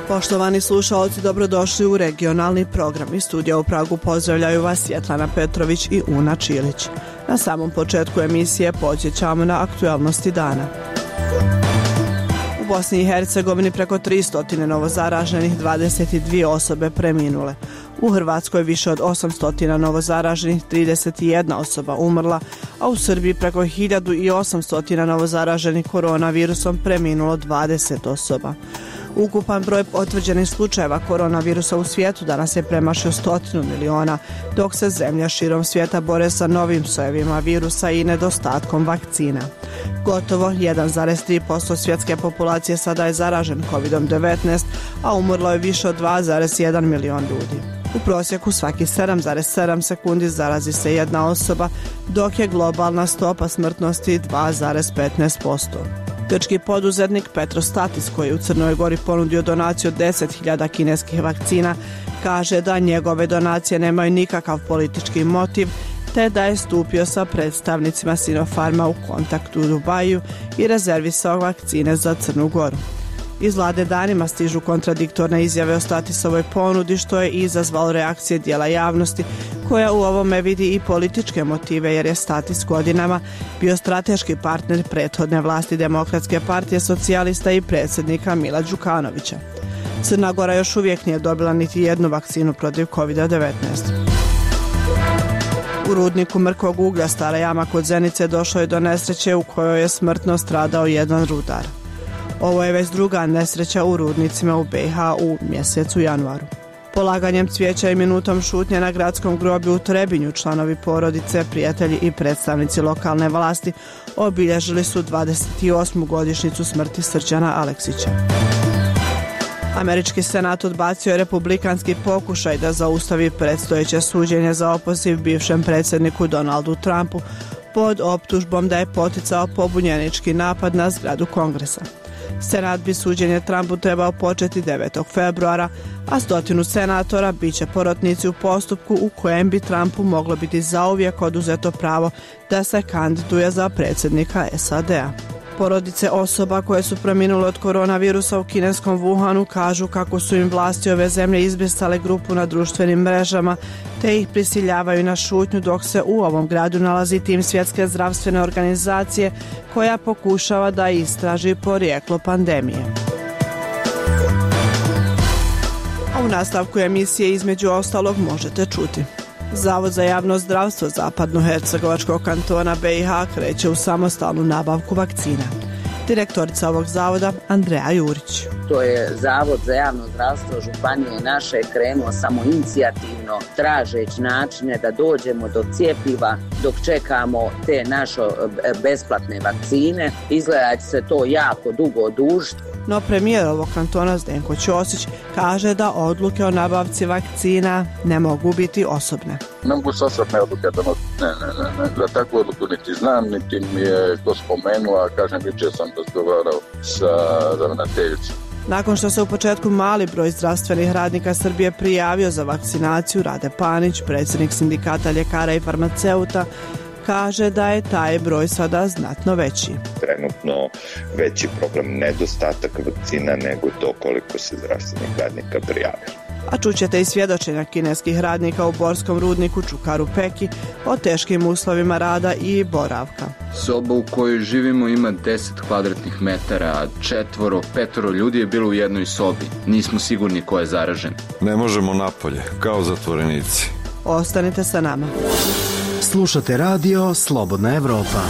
Poštovani slušalci, dobrodošli u regionalni program. Iz studija u Pragu pozdravljaju vas Svetlana Petrović i Una Čilić. Na samom početku emisije podsjećamo na aktualnosti dana. U Bosni i Hercegovini preko 300 novozaraženih, 22 osobe preminule. U Hrvatskoj više od 800 novozaraženih, 31 osoba umrla, a u Srbiji preko 1800 novozaraženih koronavirusom preminulo 20 osoba. Ukupan broj potvrđenih slučajeva koronavirusa u svijetu danas je premašio 100 miliona, dok se zemlja širom svijeta bore sa novim sojevima virusa i nedostatkom vakcina. Gotovo 1,3% svjetske populacije sada je zaražen COVID-19, a umrlo je više od 2,1 milion ljudi. U prosjeku svaki 7,7 sekundi zarazi se jedna osoba, dok je globalna stopa smrtnosti 2,15%. Grčki poduzetnik Petros Statis, koji je u Crnoj Gori ponudio donaciju od 10.000 kineskih vakcina, kaže da njegove donacije nemaju nikakav politički motiv, te da je stupio sa predstavnicima Sinopharma u kontakt u Dubaju i rezervisao vakcine za Crnu Goru. Iz vlade danima stižu kontradiktorne izjave o Statisovoj ponudi, što je izazvalo reakcije dijela javnosti, koja u ovome vidi i političke motive, jer je Statis godinama bio strateški partner prethodne vlasti Demokratske partije socijalista i predsjednika Mila Đukanovića. Crna Gora još uvijek nije dobila niti jednu vakcinu protiv COVID-19. U rudniku mrkog uglja Stara Jama kod Zenice došlo je do nesreće u kojoj je smrtno stradao jedan rudar. Ovo je već druga nesreća u rudnicima u BiH u mjesecu januaru. Polaganjem cvijeća i minutom šutnje na gradskom groblju u Trebinju članovi porodice, prijatelji i predstavnici lokalne vlasti obilježili su 28. godišnjicu smrti Srđana Aleksića. Američki senat odbacio je republikanski pokušaj da zaustavi predstojeće suđenje za opoziv bivšem predsjedniku Donaldu Trumpu pod optužbom da je poticao pobunjenički napad na zgradu Kongresa. Senat bi suđenje Trumpu trebao početi 9. februara, a 100 senatora bit će porotnici u postupku u kojem bi Trumpu moglo biti zauvijek oduzeto pravo da se kandiduje za predsjednika SAD-a. Porodice osoba koje su preminule od koronavirusa u kineskom Wuhanu kažu kako su im vlasti ove zemlje izbrisale grupu na društvenim mrežama te ih prisiljavaju na šutnju, dok se u ovom gradu nalazi tim Svjetske zdravstvene organizacije koja pokušava da istraži porijeklo pandemije. A u nastavku emisije između ostalog možete čuti: Zavod za javno zdravstvo Zapadnohercegovačkog kantona BiH kreće u samostalnu nabavku vakcina. Direktorica ovog zavoda Andreja Jurić. To je Zavod za javno zdravstvo županije naše krenuo samoinicijativno tražeći načine da dođemo do cjepiva dok čekamo te naše besplatne vakcine. Izgleda će se to jako dugo odužiti. No premijer ovog kantona Zdenko Ćosić kaže da odluke o nabavci vakcina ne mogu biti osobne. Ne mogu se osobne odluke donositi. Ne. Za takvu odluku niti znam, niti mi je ko spomenuo, a kažem, jučer sam razgovarao sa ravnateljicom. Nakon što se u početku mali broj zdravstvenih radnika Srbije prijavio za vakcinaciju, Rade Panić, predsjednik sindikata ljekara i farmaceuta, kaže da je taj broj sada znatno veći. Trenutno veći problem nedostatak vakcina nego to koliko se zdravstvenih radnika prijavilo. A čućete i svjedočenja kineskih radnika u borskom rudniku Čukaru Peki o teškim uslovima rada i boravka. Soba u kojoj živimo ima 10 kvadratnih metara, a 4-5 ljudi je bilo u jednoj sobi. Nismo sigurni ko je zaražen. Ne možemo napolje, kao zatvorenici. Ostanite sa nama. Slušate radio Slobodna Evropa.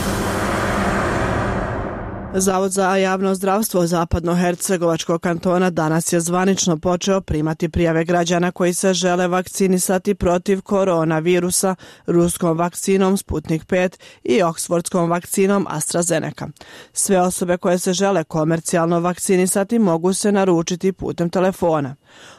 Zavod za javno zdravstvo Zapadnohercegovačkog kantona danas je zvanično počeo primati prijave građana koji se žele vakcinisati protiv koronavirusa ruskom vakcinom Sputnik 5 i oksfordskom vakcinom AstraZeneca. Sve osobe koje se žele komercijalno vakcinisati mogu se naručiti putem telefona.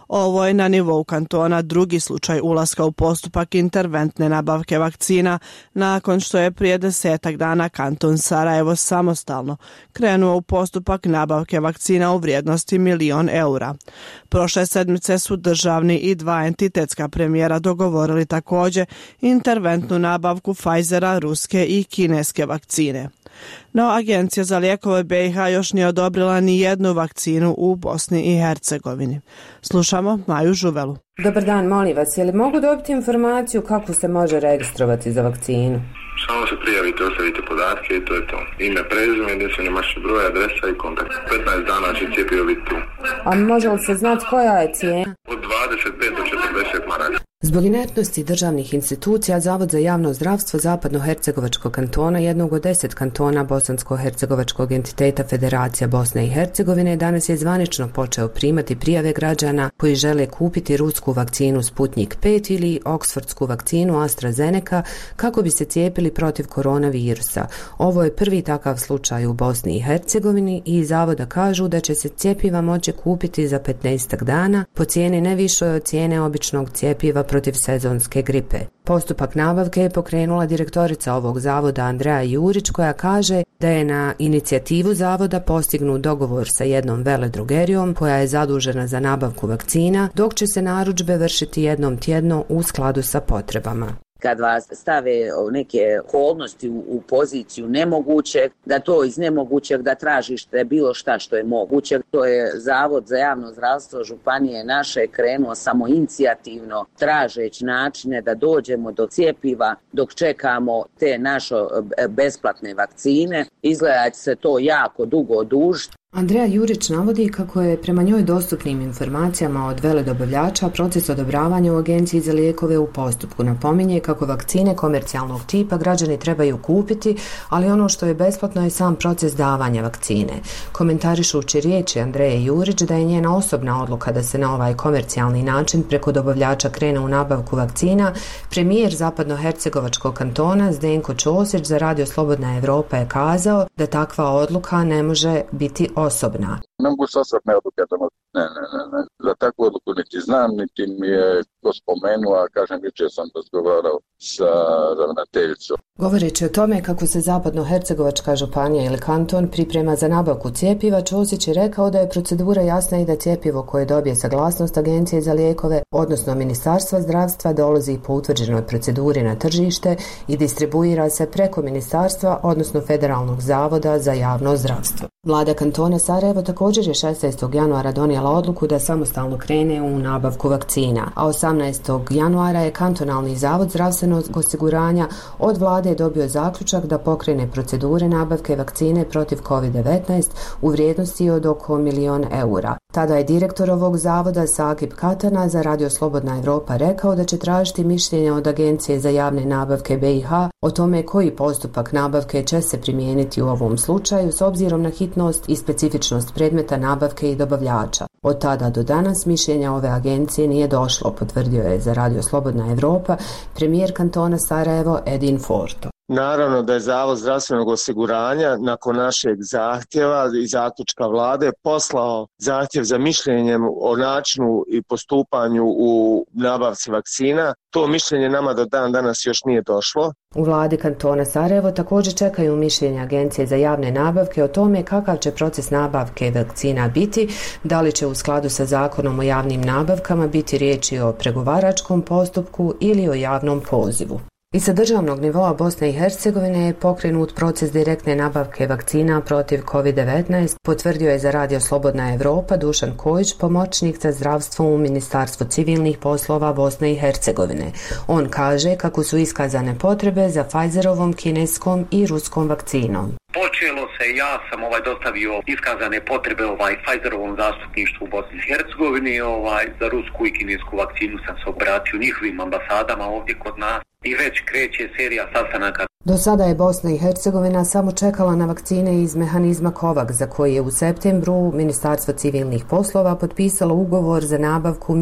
Ovo je na nivou kantona drugi slučaj ulaska u postupak interventne nabavke vakcina nakon što je prije 10 dana kanton Sarajevo samostalno krenuo u postupak nabavke vakcina u vrijednosti 1 milion eura. Prošle sedmice su državni i 2 entitetska premijera dogovorili također interventnu nabavku Pfizera, ruske i kineske vakcine. No, Agencija za lijekove BiH još nije odobrila ni jednu vakcinu u Bosni i Hercegovini. Slušamo Maju Žuvelu. Dobar dan, molim vas, je li mogu dobiti informaciju kako se može registrovati za vakcinu? Samo se prijavite, ostavite podatke i to je to. Ime, prezime, jedinstveni matični broj, adresa i kontakt. 15 dana će cjepivo biti tu. A može li se znati koja je cijena? Od 25 do 40 maraka. Zbog inertnosti državnih institucija, Zavod za javno zdravstvo Zapadno-Hercegovačkog kantona, jednog od 10 kantona Bosansko-Hercegovačkog entiteta Federacija Bosne i Hercegovine, danas je zvanično počeo primati prijave građana koji žele kupiti rusku vakcinu Sputnik 5 ili oksfordsku vakcinu AstraZeneca kako bi se cijepili protiv koronavirusa. Ovo je prvi takav slučaj u Bosni i Hercegovini i iz Zavoda kažu da će se cjepiva moći kupiti za 15 dana po cijeni ne višoj od cijene običnog cjepiva protiv sezonske gripe. Postupak nabavke je pokrenula direktorica ovog zavoda Andreja Jurić, koja kaže da je na inicijativu zavoda postignut dogovor sa jednom veledrogerijom koja je zadužena za nabavku vakcina, dok će se narudžbe vršiti jednom tjedno u skladu sa potrebama. Kad vas stave neke okolnosti u poziciju nemogućeg, da to iz nemogućeg da tražište bilo šta što je moguće. To je Zavod za javno zdravstvo županije naše krenuo samoinicijativno tražeći načine da dođemo do cjepiva dok čekamo te naše besplatne vakcine. Izgleda će se to jako dugo odužiti. Andreja Jurić navodi kako je prema njoj dostupnim informacijama od veledobavljača proces odobravanja u Agenciji za lijekove u postupku. Napominje kako vakcine komercijalnog tipa građani trebaju kupiti, ali ono što je besplatno je sam proces davanja vakcine. Komentarišući riječi Andreje Jurić da je njena osobna odluka da se na ovaj komercijalni način preko dobavljača krene u nabavku vakcina, premijer Zapadno-Hercegovačkog kantona Zdenko Ćosić za Radio Slobodna Evropa je kazao da takva odluka ne može biti osobna. Ne mogu s osobne odluke donositi. Ne. Za takvu odluku niti znam, niti mi je ko spomenuo, a kažem, jučer sam razgovarao sa ravnateljicom. Govoreći o tome kako se Zapadno-Hercegovačka županija ili kanton priprema za nabavku cjepiva, Ćosić je rekao da je procedura jasna i da cjepivo koje dobije saglasnost Agencije za lijekove, odnosno Ministarstva zdravstva, dolazi po utvrđenoj proceduri na tržište i distribuira se preko Ministarstva, odnosno Federalnog zavoda za javno zdravstvo. Vlada kantona Sarajevo također je 16. januara donijela odluku da samostalno krene u nabavku vakcina, a 18. januara je kantonalni zavod zdravstvenog osiguranja od vlade dobio zaključak da pokrene procedure nabavke vakcine protiv COVID-19 u vrijednosti od oko 1 milion eura. Tada je direktor ovog zavoda Sakib Katana za Radio Slobodna Evropa rekao da će tražiti mišljenje od Agencije za javne nabavke BiH o tome koji postupak nabavke će se primijeniti u ovom slučaju s obzirom na hitnost i specifičnost predmeta nabavke i dobavljača. Od tada do danas mišljenja ove agencije nije došlo, potvrdio je za Radio Slobodna Evropa premijer kantona Sarajevo Edin Forto. Naravno da je Zavod zdravstvenog osiguranja nakon našeg zahtjeva i zaključka vlade poslao zahtjev za mišljenjem o načinu i postupanju u nabavci vakcina. To mišljenje nama do dan danas još nije došlo. U vladi kantona Sarajevo također čekaju mišljenje Agencije za javne nabavke o tome kakav će proces nabavke vakcina biti, da li će u skladu sa zakonom o javnim nabavkama biti riječi o pregovaračkom postupku ili o javnom pozivu. I sa državnog nivoa Bosne i Hercegovine je pokrenut proces direktne nabavke vakcina protiv COVID-19, potvrdio je za Radio Slobodna Evropa Dušan Kojić, pomoćnik za zdravstvo u Ministarstvu civilnih poslova Bosne i Hercegovine. On kaže kako su iskazane potrebe za Pfizerovom, kineskom i ruskom vakcinom. Počelo se, ja sam dostavio iskazane potrebe Pfizerovom zastupništvu u Bosni i Hercegovini, za rusku i kinesku vakcinu sam se obratio njihovim ambasadama ovdje kod nas i već kreće serija sastanaka. Do sada je Bosna i Hercegovina samo čekala na vakcine iz mehanizma COVAX, za koji je u septembru Ministarstvo civilnih poslova potpisalo ugovor za nabavku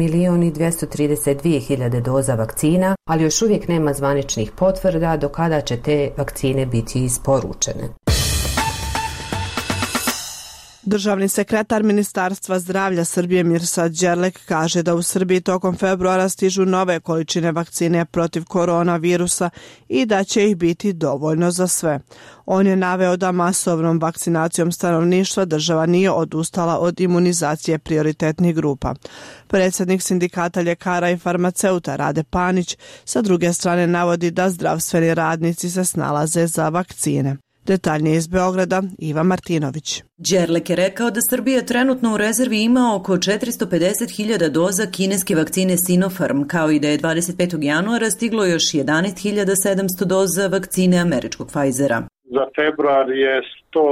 1.232.000 doza vakcina, ali još uvijek nema zvaničnih potvrda do kada će te vakcine biti isporučene. Državni sekretar Ministarstva zdravlja Srbije Mirsad Đerlek kaže da u Srbiji tokom februara stižu nove količine vakcine protiv koronavirusa i da će ih biti dovoljno za sve. On je naveo da masovnom vakcinacijom stanovništva država nije odustala od imunizacije prioritetnih grupa. Predsjednik sindikata ljekara i farmaceuta Rade Panić sa druge strane navodi da zdravstveni radnici se snalaze za vakcine. Detaljnije iz Beograda, Iva Martinović. Đerlek je rekao da Srbija trenutno u rezervi ima oko 450.000 doza kineske vakcine Sinopharm, kao i da je 25. januara stiglo još 11.700 doza vakcine američkog Pfizera. Za februar je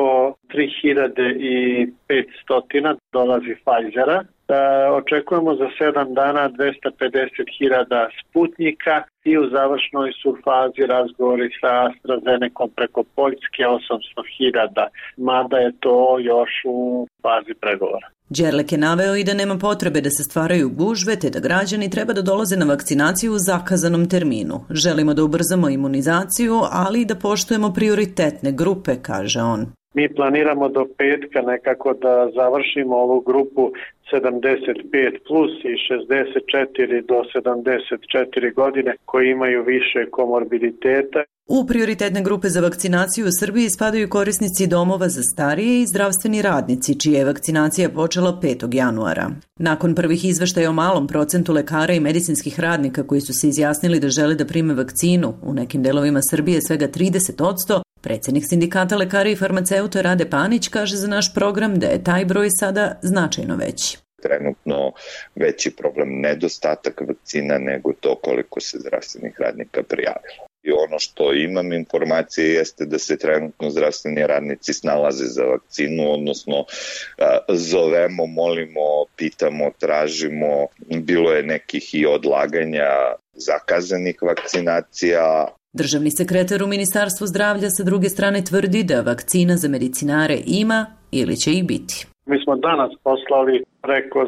103.500 dolazi Pfizera. Očekujemo za 7 dana 250.000 Sputnika i u završnoj su fazi razgovori sa AstraZenecom preko Poljske 800.000, mada je to još u fazi pregovora. Đerlek je naveo i da nema potrebe da se stvaraju gužve, te da građani treba da dolaze na vakcinaciju u zakazanom terminu. Želimo da ubrzamo imunizaciju, ali i da poštujemo prioritetne grupe, kaže on. Mi planiramo do petka nekako da završimo ovu grupu 75 plus i 64 do 74 godine koji imaju više komorbiditeta. U prioritetne grupe za vakcinaciju u Srbiji spadaju korisnici domova za starije i zdravstveni radnici, čija je vakcinacija počela 5. januara. Nakon prvih izveštaja o malom procentu lekara i medicinskih radnika koji su se izjasnili da žele da prime vakcinu, u nekim delovima Srbije svega 30%, predsjednik sindikata lekara i farmaceuta Rade Panić kaže za naš program da je taj broj sada značajno veći. Trenutno veći problem nedostatak vakcina nego to koliko se zdravstvenih radnika prijavilo. I ono što imam informacije jeste da se trenutno zdravstveni radnici snalaze za vakcinu, odnosno zovemo, molimo, pitamo, tražimo. Bilo je nekih i odlaganja zakazanih vakcinacija. Državni sekretar u Ministarstvu zdravlja sa druge strane tvrdi da vakcina za medicinare ima ili će ih biti. Mi smo danas poslali preko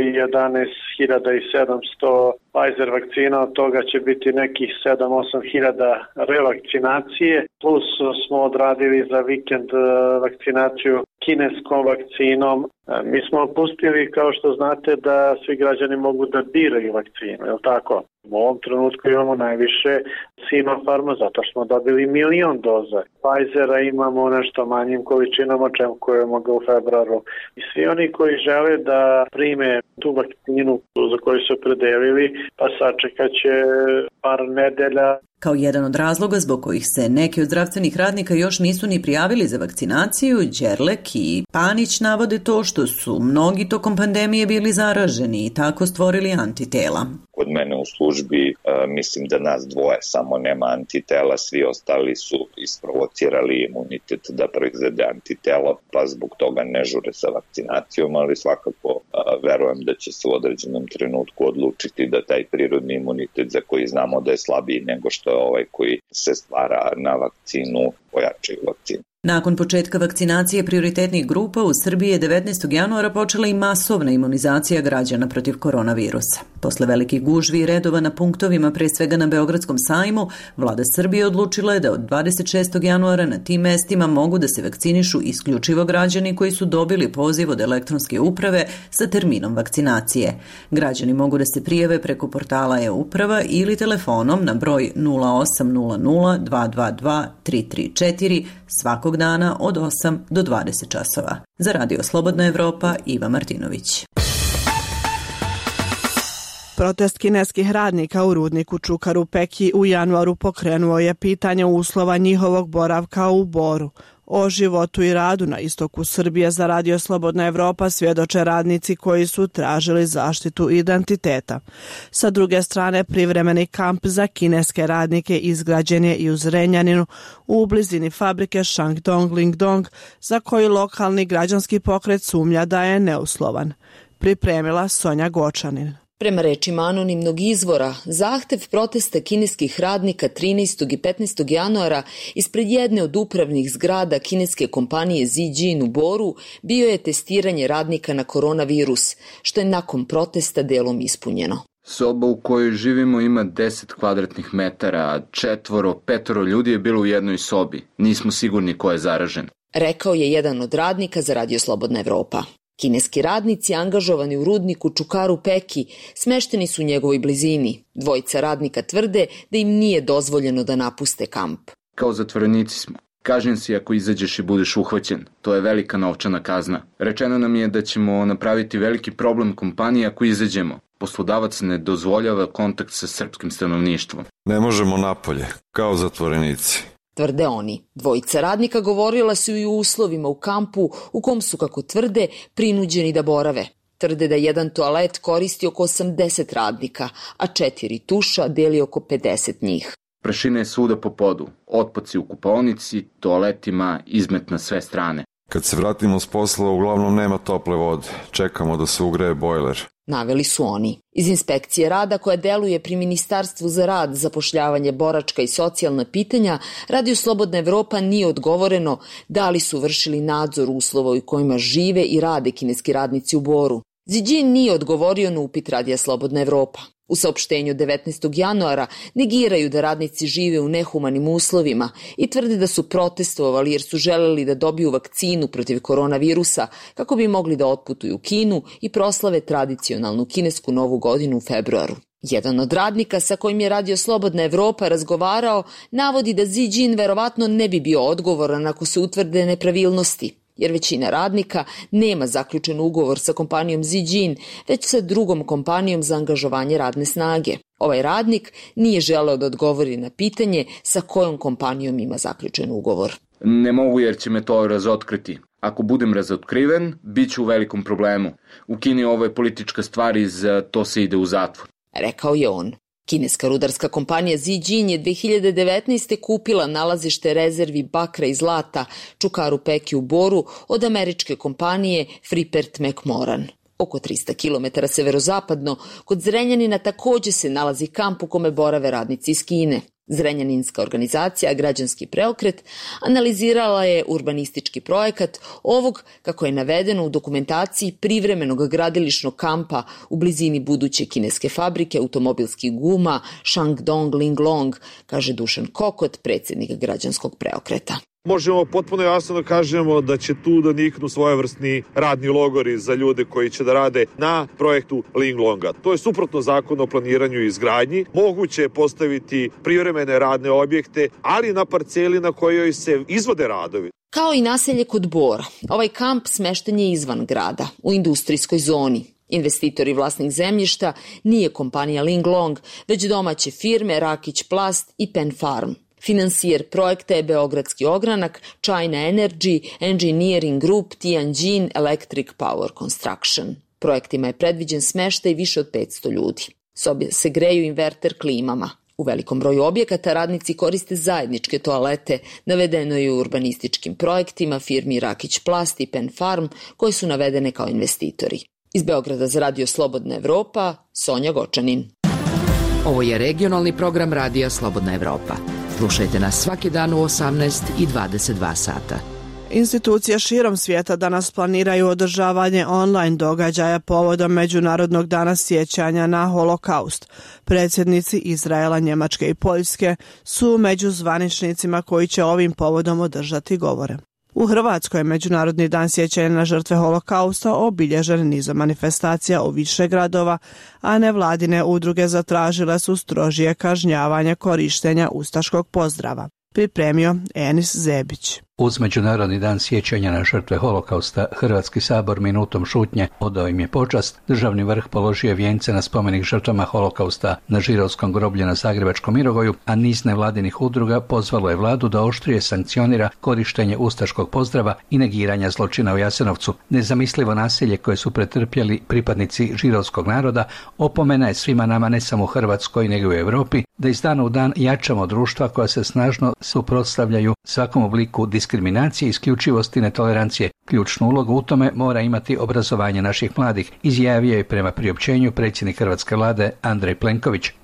11.700 Pfizer vakcina, od toga će biti nekih 7-8 hiljada revakcinacije, plus smo odradili za vikend vakcinaciju kineskom vakcinom. Mi smo pustili, kao što znate, da svi građani mogu da biraju vakcinu, je li tako? U ovom trenutku imamo najviše Sinopharma, zato što smo dobili 1.000.000 doza. Pfizera imamo nešto manjim količinama, očekujemo ga u februaru. I svi oni koji žele da prime tu vakcinu za koju su opredelili, pa sačekat će par nedelja. Kao jedan od razloga zbog kojih se neki od zdravstvenih radnika još nisu ni prijavili za vakcinaciju, Đerlek i Panić navode to što su mnogi tokom pandemije bili zaraženi i tako stvorili antitela. Kod mene u službi mislim da nas dvoje samo nema antitela, svi ostali su isprovocirali imunitet da proizvede antitela, pa zbog toga ne žure sa vakcinacijom, ali svakako verujem da će se u određenom trenutku odlučiti da taj prirodni imunitet za koji znamo da je slabiji nego što je ovaj koji se stvara na vakcinu, pojačaju vakcinu. Nakon početka vakcinacije prioritetnih grupa u Srbiji je 19. januara počela i masovna imunizacija građana protiv koronavirusa. Posle velikih gužvi i redova na punktovima, pre svega na Beogradskom sajmu, vlada Srbije odlučila je da od 26. januara na tim mestima mogu da se vakcinišu isključivo građani koji su dobili poziv od elektronske uprave sa terminom vakcinacije. Građani mogu da se prijave preko portala e-uprava ili telefonom na broj 0800 222 334 svakog dana od 8 do 20 časova. Za Radio Slobodna Evropa, Iva Martinović. Protest kineskih radnika u rudniku Čukaru Peki u januaru pokrenuo je pitanje uslova njihovog boravka u Boru. O životu i radu na istoku Srbije za Radio Slobodna Evropa svjedoče radnici koji su tražili zaštitu identiteta. Sa druge strane, privremeni kamp za kineske radnike izgrađen je i u Zrenjaninu u blizini fabrike Shandong Lingdong, za koji lokalni građanski pokret sumnja da je neuslovan. Pripremila Sonja Gočanin. Prema rečima anonimnog izvora, zahtev protesta kineskih radnika 13. i 15. januara ispred jedne od upravnih zgrada kineske kompanije Zijin u Boru bio je testiranje radnika na koronavirus, što je nakon protesta delom ispunjeno. Soba u kojoj živimo ima 10 kvadratnih metara, a 4-5 ljudi je bilo u jednoj sobi. Nismo sigurni ko je zaražen. rekao je jedan od radnika za Radio Slobodna Evropa. Kineski radnici angažovani u rudniku Čukaru Peki smešteni su u njegovoj blizini. Dvojica radnika tvrde da im nije dozvoljeno da napuste kamp. Kao zatvorenici smo. Kažem si ako izađeš i budeš uhvaćen. To je velika novčana kazna. Rečeno nam je da ćemo napraviti veliki problem kompaniji ako izađemo. Poslodavac ne dozvoljava kontakt sa srpskim stanovništvom. Ne možemo napolje, kao zatvorenici. Tvrde oni. Dvojica radnika govorila su i o uslovima u kampu u kom su, kako tvrde, prinuđeni da borave. Tvrde da jedan toalet koristi oko 80 radnika, a 4 tuša deli oko 50 njih. Prašina je svuda po podu, otpaci u kupaonici, toaletima, izmet na sve strane. Kad se vratimo s posla, uglavnom nema tople vode. Čekamo da se ugreje bojler. Naveli su oni. Iz inspekcije rada koja deluje pri Ministarstvu za rad, zapošljavanje, boračka i socijalna pitanja, Radio Slobodna Evropa nije odgovoreno da li su vršili nadzor uslova u kojima žive i rade kineski radnici u Boru. Ziđin nije odgovorio na upit Radija Slobodna Evropa. U saopštenju 19. januara negiraju da radnici žive u nehumanim uslovima i tvrde da su protestovali jer su želeli da dobiju vakcinu protiv koronavirusa kako bi mogli da otputuju u Kinu i proslave tradicionalnu kinesku novu godinu u februaru. Jedan od radnika sa kojim je Radio Slobodna Evropa razgovarao navodi da Ziđin verovatno ne bi bio odgovoran ako se utvrde nepravilnosti, jer većina radnika nema zaključen ugovor sa kompanijom Ziđin, već sa drugom kompanijom za angažovanje radne snage. Ovaj radnik nije želeo da odgovori na pitanje sa kojom kompanijom ima zaključen ugovor. Ne mogu jer će me to razotkriti. Ako budem razotkriven, bit ću u velikom problemu. U Kini ovo je politička stvar i za to se ide u zatvor. Rekao je on. Kineska rudarska kompanija Ziđin je 2019. kupila nalazište rezervi bakra i zlata Čukaru Peki u Boru od američke kompanije Freeport McMoran. Oko 300 km severozapadno, kod Zrenjanina takođe se nalazi kamp u kome borave radnici iz Kine. Zrenjaninska organizacija Građanski preokret analizirala je urbanistički projekat ovog, kako je navedeno u dokumentaciji, privremenog gradilišnog kampa u blizini buduće kineske fabrike automobilskih guma Shandong Linglong, kaže Dušan Kokot, predsjednik Građanskog preokreta. Možemo potpuno jasno da kažemo da će tu da niknu svojevrsni radni logori za ljude koji će da rade na projektu Linglonga. To je suprotno zakonu o planiranju i izgradnji. Moguće je postaviti privremene radne objekte, ali na parceli na kojoj se izvode radovi. Kao i naselje kod Bora, ovaj kamp smešten je izvan grada, u industrijskoj zoni. Investitor i vlasnik zemljišta nije kompanija Linglong, već domaće firme Rakić Plast i Pen Farm. Finansijer projekta je Beogradski ogranak, China Energy, Engineering Group, Tianjin Electric Power Construction. Projektima je predviđen smeštaj više od 500 ljudi. Sobe se greju inverter klimama. U velikom broju objekata radnici koriste zajedničke toalete, navedeno je u urbanističkim projektima firmi Rakić Plast i Pen Farm, koji su navedene kao investitori. Iz Beograda za Radio Slobodna Evropa, Sonja Gočanin. Ovo je regionalni program Radija Slobodna Evropa. Slušajte nas svaki dan u 18 i 22 sata. Institucije širom svijeta danas planiraju održavanje online događaja povodom Međunarodnog dana sjećanja na Holokaust. Predsjednici Izraela, Njemačke i Poljske su među zvaničnicima koji će ovim povodom održati govore. U Hrvatskoj je Međunarodni dan sjećanja na žrtve Holokausta obilježen nizom manifestacija u više gradova, a nevladine udruge zatražile su strožije kažnjavanje korištenja ustaškog pozdrava. Pripremio Enis Zebić. Uz Međunarodni dan sjećanja na žrtve Holokausta, Hrvatski sabor minutom šutnje odao im je počast. Državni vrh položio vijence na spomenik žrtvama Holokausta na Žirovskom groblju na Zagrebačkom Mirogoju, a niz nevladinih udruga pozvalo je vladu da oštrije sankcionira korištenje ustaškog pozdrava i negiranja zločina u Jasenovcu. Nezamislivo nasilje koje su pretrpjeli pripadnici židovskog naroda opomena je svima nama, ne samo u Hrvatskoj nego i u Europi, da iz dana u dan jačamo društva koja se snažno suprotstavljaju svakom obliku diskriminacije, isključivosti, netolerancije. Ključnu ulogu u tome mora imati obrazovanje naših mladih, izjavio je prema priopćenju predsjednik hrvatske vlade Andrej Plenković.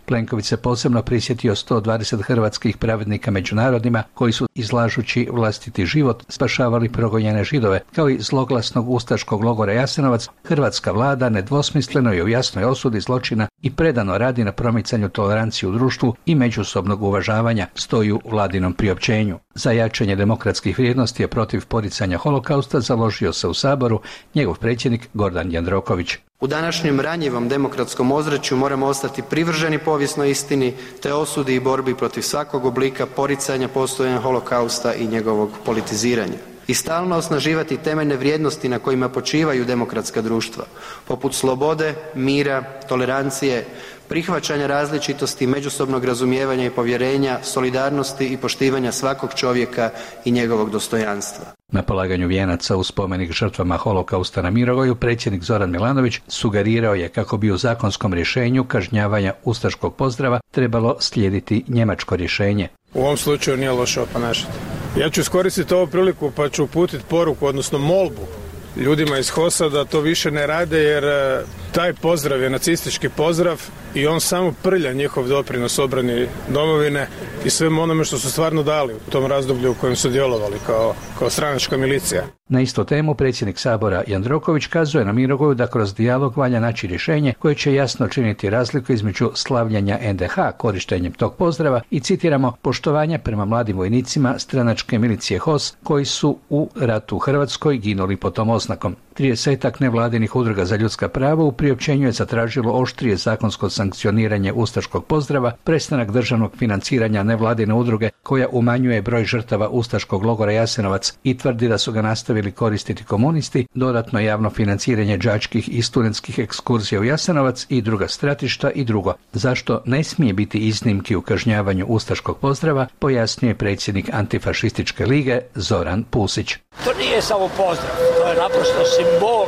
Plenković se posebno prisjetio 120 hrvatskih pravednika među narodima koji su, izlažući vlastiti život, spašavali progonjene Židove, kao i zloglasnog ustaškog logora Jasenovac. Hrvatska vlada nedvosmisleno je u jasnoj osudi zločina i predano radi na promicanju tolerancije u društvu i međusobnog uvažavanja, stoji u vladinom priopćenju. Za jačanje demokratskih vrijednosti, a protiv poricanja holokausta založio se u Saboru njegov predsjednik Gordan Jandroković. U današnjem ranjivom demokratskom ozračju moramo ostati privrženi povijesnoj istini te osudi i borbi protiv svakog oblika poricanja postojanja holokausta i njegovog politiziranja. I stalno osnaživati temeljne vrijednosti na kojima počivaju demokratska društva, poput slobode, mira, tolerancije, prihvaćanja različitosti, međusobnog razumijevanja i povjerenja, solidarnosti i poštivanja svakog čovjeka i njegovog dostojanstva. Na polaganju vijenaca u spomenik žrtvama holokausta na Mirogoju predsjednik Zoran Milanović sugerirao je kako bi u zakonskom rješenju kažnjavanja ustaškog pozdrava trebalo slijediti njemačko rješenje. U ovom slučaju nije loše oponašati. Ja ću iskoristiti ovu priliku pa ću uputiti poruku, odnosno molbu ljudima iz HOS-a da to više ne rade, jer taj pozdrav je nacistički pozdrav i on samo prlja njihov doprinos obrani domovine i svemu onome što su stvarno dali u tom razdoblju u kojem su djelovali kao stranačka milicija. Na istu temu predsjednik Sabora Jandroković kazuje na Mirogoju da kroz dijalog valja naći rješenje koje će jasno činiti razliku između slavljenja NDH korištenjem tog pozdrava i, citiramo, poštovanja prema mladim vojnicima stranačke milicije HOS koji su u ratu u Hrvatskoj ginuli pod tom oznakom. 30-ak nevladinih udruga za ljudska prava u priopćenju je zatražilo oštrije zakonsko sankcioniranje ustaškog pozdrava, prestanak državnog financiranja nevladine udruge koja umanjuje broj žrtava ustaškog logora Jasenovac i tvrdi da su ga nastavili koristiti komunisti, dodatno javno financiranje đačkih i studentskih ekskurzija u Jasenovac i druga stratišta i drugo. Zašto ne smije biti iznimki u kažnjavanju ustaškog pozdrava, pojasnjuje predsjednik Antifašističke lige Zoran Pusić. To nije samo pozdrav, to je naprosto simbol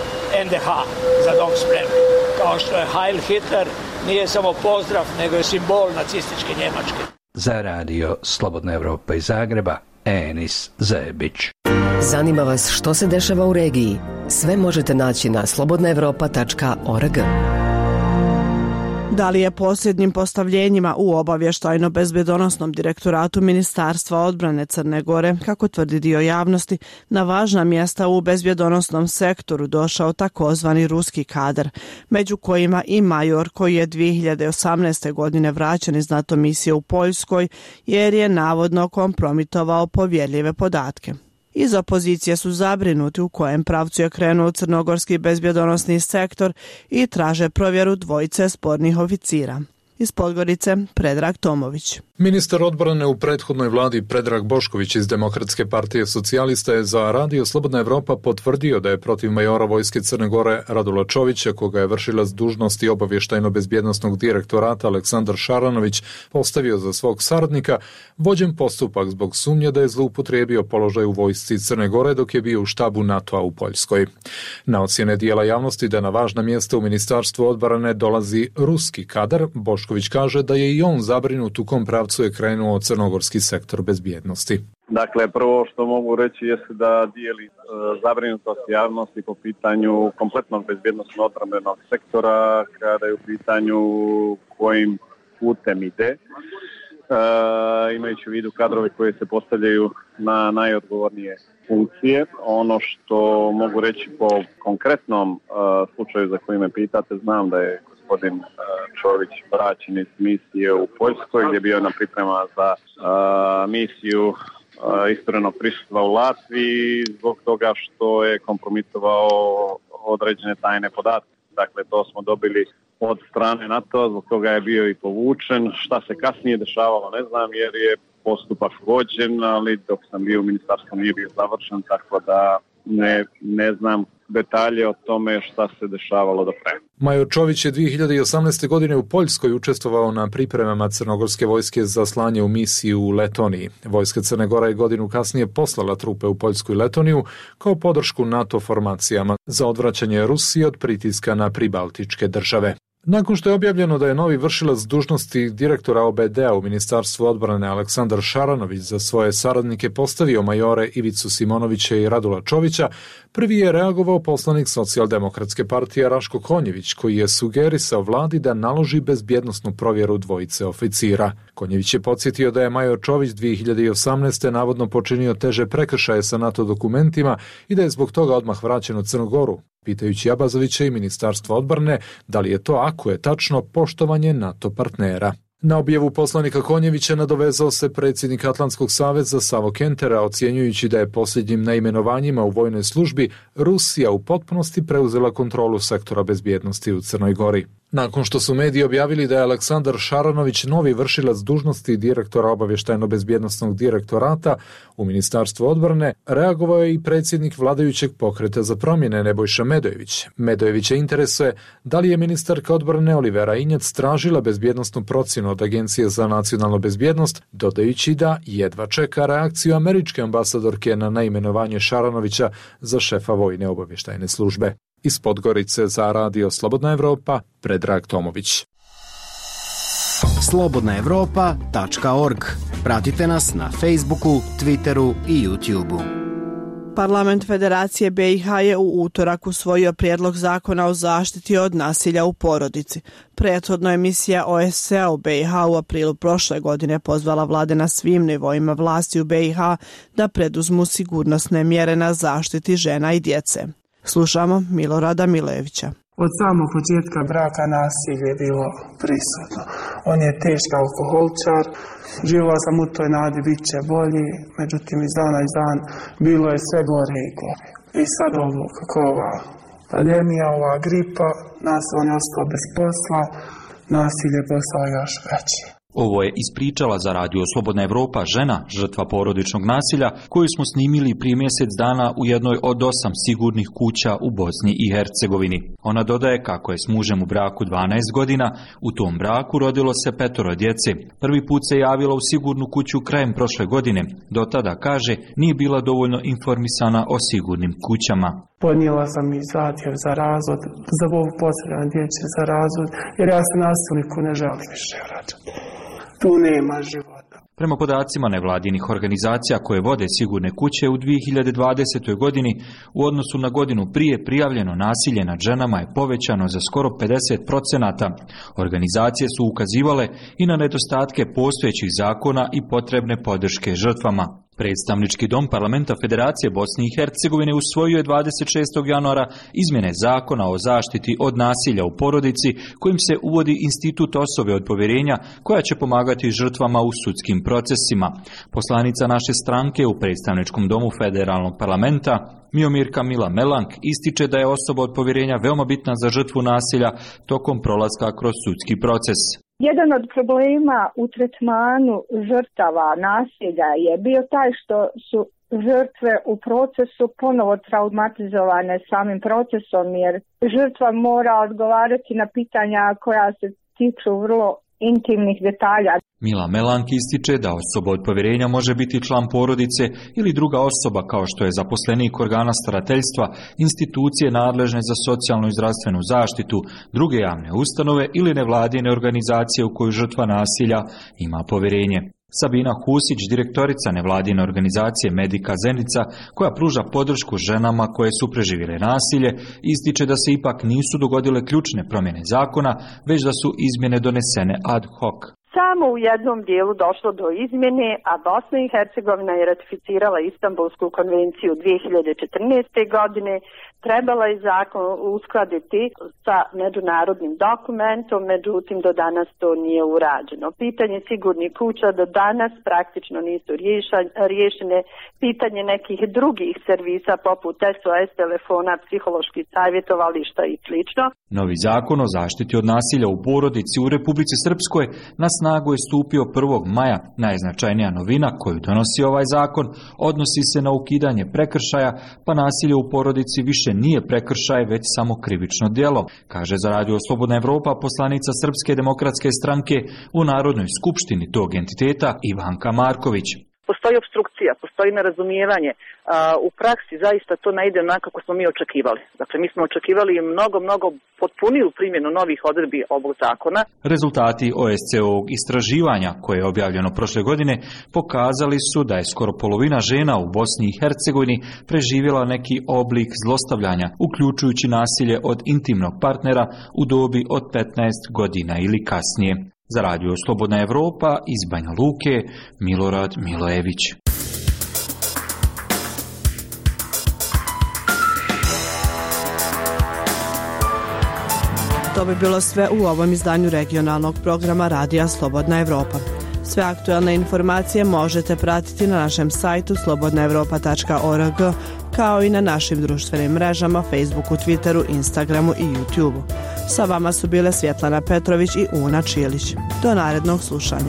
NDH za dom spremni. Kao što je Heil Hitler nije samo pozdrav, nego je simbol nacističke Njemačke. Za radio Slobodna Evropa iz Zagreba, Enis Zebić. Zanima vas što se dešava u regiji? Sve možete naći na slobodnaevropa.org. Da li je posljednjim postavljenjima u obavještajno-bezbjedonosnom direktoratu Ministarstva odbrane Crne Gore, kako tvrdi dio javnosti, na važna mjesta u bezbjedonosnom sektoru došao takozvani ruski kadar, među kojima i major koji je 2018. godine vraćen iz NATO misije u Poljskoj jer je navodno kompromitovao povjerljive podatke. Iz opozicije su zabrinuti u kojem pravcu je krenuo crnogorski bezbjedonosni sektor i traže provjeru dvojice spornih oficira. Iz Podgorice, Predrag Tomović. Ministar odbrane u prethodnoj vladi Predrag Bošković iz Demokratske partije socijalista je za radio Slobodna Evropa potvrdio da je protiv majora vojske Crne Gore Radula Čovića, koga je vršilac dužnosti obavještajno-bezbjednosnog direktorata Aleksandar Šaranović postavio za svog saradnika, vođen postupak zbog sumnje da je zloupotrijebio položaj u vojsci Crne Gore dok je bio u štabu NATO-a u Poljskoj. Na ocjene dijela javnosti da na važna mjesta u Ministarstvu odbrane dolazi ruski kadar, Bošković kaže da je i on zabrinut u kom pravcu je krenuo crnogorski sektor bezbjednosti. Dakle, prvo što mogu reći jeste da dijeli zabrinutost javnosti po pitanju kompletnog bezbjednosno odbrambenog sektora kada je u pitanju kojim putem ide. Imajući u vidu kadrove koje se postavljaju na najodgovornije funkcije. Ono što mogu reći po konkretnom slučaju za koji me pitate, znam da je gospodin Čović vraćen iz misije u Poljskoj gdje je bio na priprema za misiju isturenog prisustva u Latviji zbog toga što je kompromitovao određene tajne podatke. Dakle, to smo dobili od strane NATO, zbog toga je bio i povučen. Šta se kasnije dešavalo ne znam jer je postupak vođen, ali dok sam bio u ministarstvu nije bio završen, tako da ne znam detalje o tome šta se dešavalo do kraja. Major Čović je 2018. godine u Poljskoj učestvovao na pripremama crnogorske vojske za slanje u misiju u Letoniji. Vojska Crne Gore je godinu kasnije poslala trupe u Poljsku i Letoniju kao podršku NATO formacijama za odvraćanje Rusije od pritiska na pribaltičke države. Nakon što je objavljeno da je novi vršilac dužnosti direktora OBD-a u Ministarstvu odbrane Aleksandar Šaranović za svoje saradnike postavio majore Ivicu Simonovića i Radula Čovića, prvi je reagovao poslanik Socijaldemokratske partije Raško Konjević, koji je sugerisao vladi da naloži bezbjednosnu provjeru dvojice oficira. Konjević je podsjetio da je major Čović 2018. navodno počinio teže prekršaje sa NATO dokumentima i da je zbog toga odmah vraćen u Crnu Goru, pitajući Abazovića i Ministarstvo odbrane da li je to, ako je tačno, poštovanje NATO partnera. Na objavu poslanika Konjevića nadovezao se predsjednik Atlantskog saveza Savo Kentera, ocjenjujući da je posljednjim naimenovanjima u vojnoj službi Rusija u potpunosti preuzela kontrolu sektora bezbjednosti u Crnoj Gori. Nakon što su mediji objavili da je Aleksandar Šaranović novi vršilac dužnosti direktora obavještajno-bezbjednosnog direktorata u Ministarstvu odbrane, reagovao je i predsjednik vladajućeg pokreta za promjene Nebojša Medojević. Medojevića interesuje da li je ministarka odbrane Olivera Injac tražila bezbjednosnu procjenu od Agencije za nacionalnu bezbjednost, dodajući da jedva čeka reakciju američke ambasadorke na naimenovanje Šaranovića za šefa vojne obavještajne službe. Iz Podgorice za Radio Slobodna Evropa, Predrag Tomović. slobodnaevropa.org. Pratite nas na Facebooku, Twitteru i YouTubeu. Parlament Federacije BiH je u utorak usvojio prijedlog zakona o zaštiti od nasilja u porodici. Prethodno je misija OSCE u BiH u aprilu prošle godine pozvala vlade na svim nivoima vlasti u BiH da preduzmu sigurnosne mjere na zaštiti žena i djece. Slušamo Milorada Milevića. Od samog početka braka nasilje je bilo prisutno. On je teški alkoholičar, živjela sam u toj nadi, bit će bolji, međutim iz dana iz dan bilo je sve gore i gore. I sad ovo, kako ova pandemija, ova gripa, nas on je ostao bez posla, nasilje je postao još veći. Ovo je ispričala za Radio Slobodna Evropa žena, žrtva porodičnog nasilja, koju smo snimili prije mjesec dana u jednoj od 8 sigurnih kuća u Bosni i Hercegovini. Ona dodaje kako je s mužem u braku 12 godina, u tom braku rodilo se 5 djece. Prvi put se javila u sigurnu kuću krajem prošle godine. Do tada, kaže, nije bila dovoljno informisana o sigurnim kućama. Podnijela sam i zahtjev za razvod, za posljednje djece za razvod, jer ja se nasilniku ne želim više vraćati. Tu nema života. Prema podacima nevladinih organizacija koje vode sigurne kuće, u 2020. godini u odnosu na godinu prije prijavljeno nasilje nad ženama je povećano za skoro 50%. Organizacije su ukazivale i na nedostatke postojećih zakona i potrebne podrške žrtvama. Predstavnički dom Parlamenta Federacije Bosne i Hercegovine usvojio je 26. januara izmjene zakona o zaštiti od nasilja u porodici, kojim se uvodi institut osobe od povjerenja koja će pomagati žrtvama u sudskim procesima. Poslanica naše stranke u Predstavničkom domu Federalnog parlamenta, Miomirka Mila Melank, ističe da je osoba od povjerenja veoma bitna za žrtvu nasilja tokom prolaska kroz sudski proces. Jedan od problema u tretmanu žrtava nasilja je bio taj što su žrtve u procesu ponovo traumatizovane samim procesom, jer žrtva mora odgovarati na pitanja koja se tiču vrlo intimnih detalja. Mila Melank ističe da osoba od povjerenja može biti član porodice ili druga osoba kao što je zaposlenik organa starateljstva, institucije nadležne za socijalnu i zdravstvenu zaštitu, druge javne ustanove ili nevladine organizacije u koju žrtva nasilja ima povjerenje. Sabina Husić, direktorica nevladine organizacije Medika Zenica, koja pruža podršku ženama koje su preživjele nasilje, ističe da se ipak nisu dogodile ključne promjene zakona, već da su izmjene donesene ad hoc. Samo u jednom dijelu došlo do izmjene, a Bosna i Hercegovina je ratificirala Istanbulsku konvenciju 2014. godine. Trebala je zakon uskladiti sa međunarodnim dokumentom, međutim do danas to nije urađeno. Pitanje sigurnih kuća do danas praktično nisu riješene. Pitanje nekih drugih servisa poput SOS telefona, psiholoških savjetovališta i sl. Novi zakon o zaštiti od nasilja u porodici u Republici Srpskoj na snagu je stupio 1. maja. Najznačajnija novina koju donosi ovaj zakon odnosi se na ukidanje prekršaja, pa nasilje u porodici više nije prekršaj, već samo krivično djelo, kaže za Radio Slobodna Evropa poslanica Srpske demokratske stranke u Narodnoj skupštini tog entiteta Ivanka Marković. Po postoji opstrukcija, postoji nerazumijevanje. U praksi zaista to ne ide onako kako smo mi očekivali. Dakle, mi smo očekivali mnogo potpuniju primjenu novih odredbi ovog zakona. Rezultati OSCE-ovog istraživanja, koje je objavljeno prošle godine, pokazali su da je skoro polovina žena u Bosni i Hercegovini preživjela neki oblik zlostavljanja, uključujući nasilje od intimnog partnera u dobi od 15 godina ili kasnije. Za Radio Slobodna Evropa iz Banja Luke, Milorad Milojević. To bi bilo sve u ovom izdanju regionalnog programa Radija Slobodna Evropa. Sve aktualne informacije možete pratiti na našem sajtu slobodnaevropa.org, kao i na našim društvenim mrežama Facebooku, Twitteru, Instagramu i YouTubeu. Sa vama su bile Svjetlana Petrović i Una Čilić. Do narednog slušanja.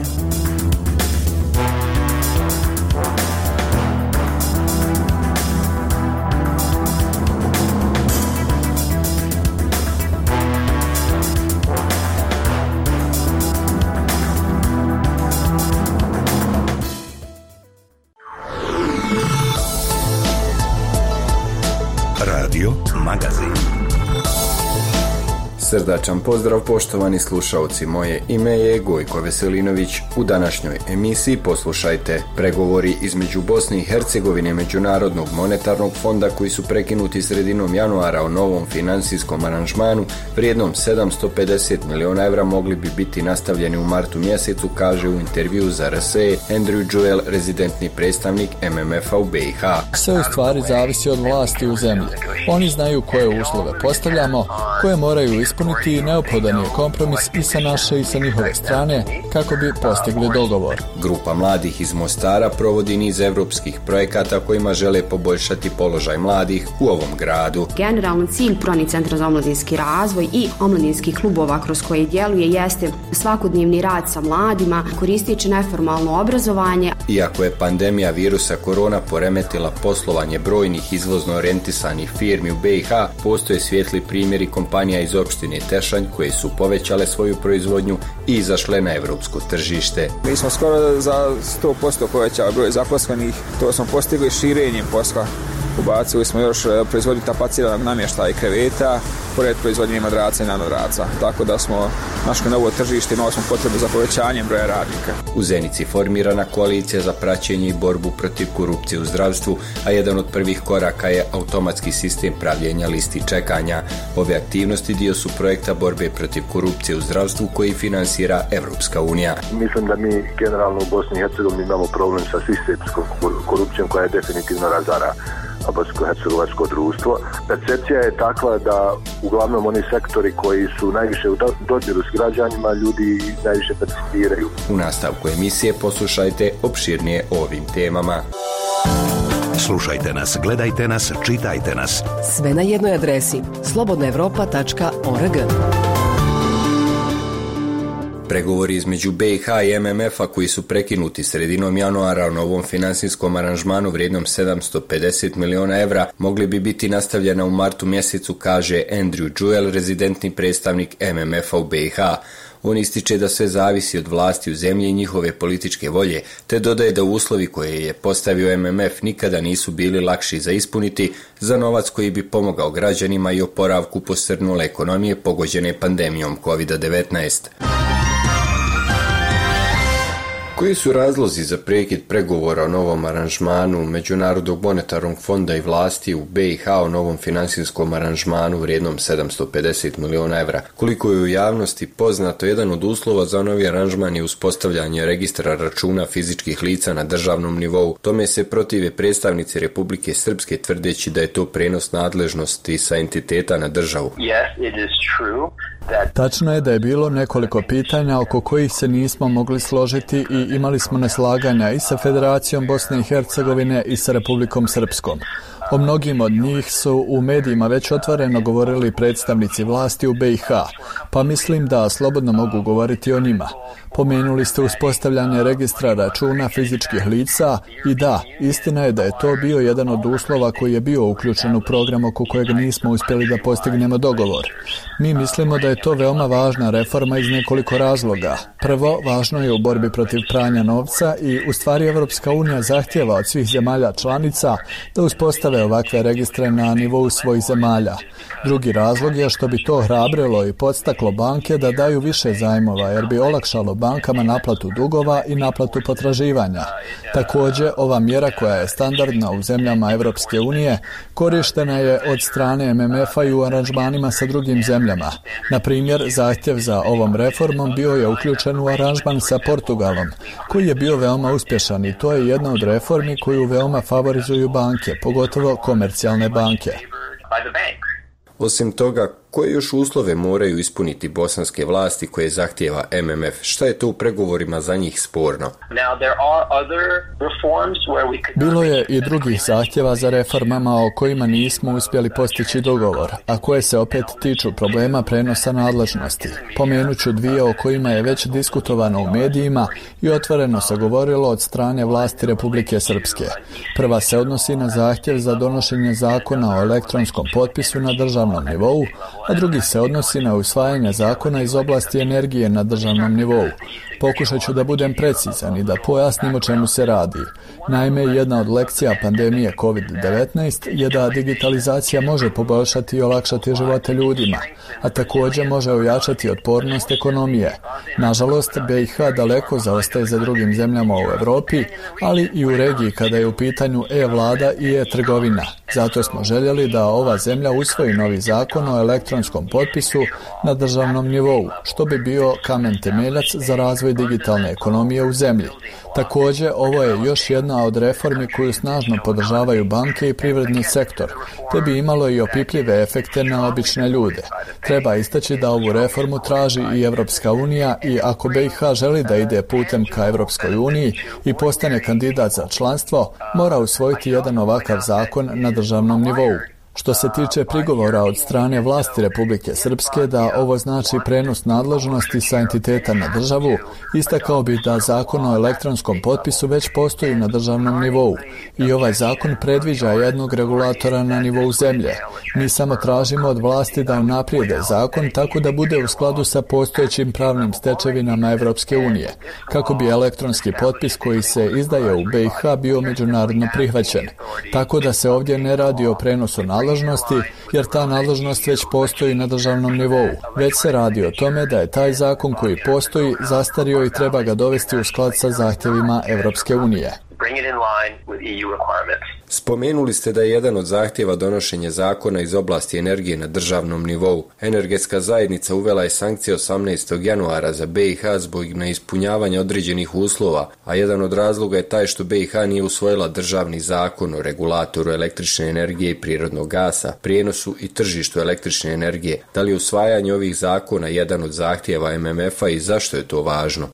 Srdačan pozdrav poštovani slušalci, moje ime je Gojko Veselinović. U današnjoj emisiji poslušajte pregovori između Bosne i Hercegovine i Međunarodnog monetarnog fonda koji su prekinuti sredinom januara o novom financijskom aranžmanu vrijednom 750 miliona evra mogli bi biti nastavljeni u martu mjesecu, kaže u intervju za RSE Andrew Jewell, rezidentni predstavnik MMF-a u BiH. Sve u stvari zavisi od vlasti u zemlji. Oni znaju koje uslove postavljamo, koje moraju ispuniti, neophodan je kompromis i sa naše i sa njihove strane kako bi postigli dogovor. Grupa mladih iz Mostara provodi niz evropskih projekata kojima žele poboljšati položaj mladih u ovom gradu. Generalno cilj Proni centra za omladinski razvoj i omladinskih klubova kroz koje djeluje jeste svakodnevni rad sa mladima, koristeći neformalno obrazovanje. Iako je pandemija virusa korona poremetila poslovanje brojnih izvozno orijentisanih firmi u BiH, postoje svijetli primjeri kompanija iz opštine Tešanj koje su povećale svoju proizvodnju i izašle na evropsko tržište. Mi smo skoro za 100% povećali broj zaposlenih, to smo postigli širenjem posla. Ubacili smo još proizvodnju tapaciranog namještaja i kreveta, pored proizvodnje madraca i nanodraca. Tako da smo našli novo tržište, imali smo potrebu za povećanjem broja radnika. U Zenici formirana koalicija za praćenje i borbu protiv korupcije u zdravstvu, a jedan od prvih koraka je automatski sistem pravljenja listi čekanja. Ove aktivnosti dio su projekta borbe protiv korupcije u zdravstvu koji finansira Evropska unija. Mislim da mi generalno u Bosni i Hercegovini imamo problem sa sistemskom korupcijom koja je definitivno razara bosansko-hercegovačko društvo. Percepcija je takva da uglavnom oni sektori koji su najviše u dodiru s građanima ljudi najviše participiraju. U nastavku emisije poslušajte opširnije o ovim temama. Slušajte nas, gledajte nas, čitajte nas. Sve na jednoj adresi slobodnaevropa.org. Pregovori između BiH i MMF-a koji su prekinuti sredinom januara o novom financijskom aranžmanu vrijednom 750 miliona evra mogli bi biti nastavljena u martu mjesecu, kaže Andrew Jewell, rezidentni predstavnik MMF-a u BiH. On ističe da sve zavisi od vlasti u zemlji i njihove političke volje, te dodaje da uslovi koje je postavio MMF nikada nisu bili lakši za ispuniti za novac koji bi pomogao građanima i oporavku posrnule ekonomije pogođene pandemijom COVID-19. Koji su razlozi za prekid pregovora o novom aranžmanu Međunarodnog monetarnog fonda i vlasti u BiH o novom financijskom aranžmanu vrijednom 750 miliona evra? Koliko je u javnosti poznato, jedan od uslova za novi aranžman je uspostavljanje registra računa fizičkih lica na državnom nivou. Tome se protive predstavnici Republike Srpske tvrdeći da je to prenos nadležnosti sa entiteta na državu. Tačno je da je bilo nekoliko pitanja oko kojih se nismo mogli složiti i imali smo neslaganja i sa Federacijom Bosne i Hercegovine i sa Republikom Srpskom. O mnogim od njih su u medijima već otvoreno govorili predstavnici vlasti u BiH, pa mislim da slobodno mogu govoriti o njima. Pomenuli ste uspostavljanje registra računa fizičkih lica i da, istina je da je to bio jedan od uslova koji je bio uključen u program oko kojeg nismo uspjeli da postignemo dogovor. Mi mislimo da je to veoma važna reforma iz nekoliko razloga. Prvo, važno je u borbi protiv pranja novca i u stvari Evropska unija zahtijeva od svih zemalja članica da uspostave ovakve registre na nivou svojih zemalja. Drugi razlog je što bi to hrabrilo i podstaklo banke da daju više zajmova jer bi olakšalo bankama naplatu dugova i naplatu potraživanja. Također, ova mjera koja je standardna u zemljama Evropske unije korištena je od strane MMF-a i u aranžmanima sa drugim zemljama. Na primjer, zahtjev za ovom reformom bio je uključen u aranžman sa Portugalom, koji je bio veoma uspješan i to je jedna od reformi koju veoma favorizuju banke, pogotovo komercijalne banke. Osim toga, koje još uslove moraju ispuniti bosanske vlasti koje zahtijeva MMF? Šta je to u pregovorima za njih sporno? Bilo je i drugih zahtjeva za reformama o kojima nismo uspjeli postići dogovor, a koje se opet tiču problema prenosa nadležnosti. Pomenut ću dvije o kojima je već diskutovano u medijima i otvoreno se govorilo od strane vlasti Republike Srpske. Prva se odnosi na zahtjev za donošenje zakona o elektronskom potpisu na državnom nivou, a drugi se odnosi na usvajanje zakona iz oblasti energije na državnom nivou. Pokušat ću da budem precizan i da pojasnim o čemu se radi. Naime, jedna od lekcija pandemije COVID-19 je da digitalizacija može poboljšati i olakšati živote ljudima, a također može ojačati otpornost ekonomije. Nažalost, BiH daleko zaostaje za drugim zemljama u Europi, ali i u regiji kada je u pitanju e-vlada i e-trgovina. Zato smo željeli da ova zemlja usvoji novi zakon o elektronskom potpisu na državnom nivou, što bi bio kamen temeljac za razvoj digitalne ekonomije u zemlji. Također, ovo je još jedna od reformi koju snažno podržavaju banke i privredni sektor, te bi imalo i opipljive efekte na obične ljude. Treba istaći da ovu reformu traži i Evropska unija i ako BiH želi da ide putem ka Evropskoj uniji i postane kandidat za članstvo, mora usvojiti jedan ovakav zakon na državnom nivou. Što se tiče prigovora od strane vlasti Republike Srpske da ovo znači prenos nadležnosti sa entiteta na državu, istakao bi da zakon o elektronskom potpisu već postoji na državnom nivou i ovaj zakon predviđa jednog regulatora na nivou zemlje. Mi samo tražimo od vlasti da unaprijede zakon tako da bude u skladu sa postojećim pravnim stečevinama Evropske unije, kako bi elektronski potpis koji se izdaje u BiH bio međunarodno prihvaćen. Tako da se ovdje ne radi o prenosu nadležnosti, jer ta nadležnost već postoji na državnom nivou. Već se radi o tome da je taj zakon koji postoji zastario i treba ga dovesti u sklad sa zahtjevima Evropske unije. Spomenuli ste da je jedan od zahtjeva donošenje zakona iz oblasti energije na državnom nivou. Energetska zajednica uvela je sankcije 18. januara za BiH zbog neispunjavanja određenih uslova, a jedan od razloga je taj što BiH nije usvojila državni zakon o regulatoru električne energije i prirodnog gasa, prijenosu i tržištu električne energije. Da li je usvajanje ovih zakona jedan od zahtjeva MMF-a i zašto je to važno?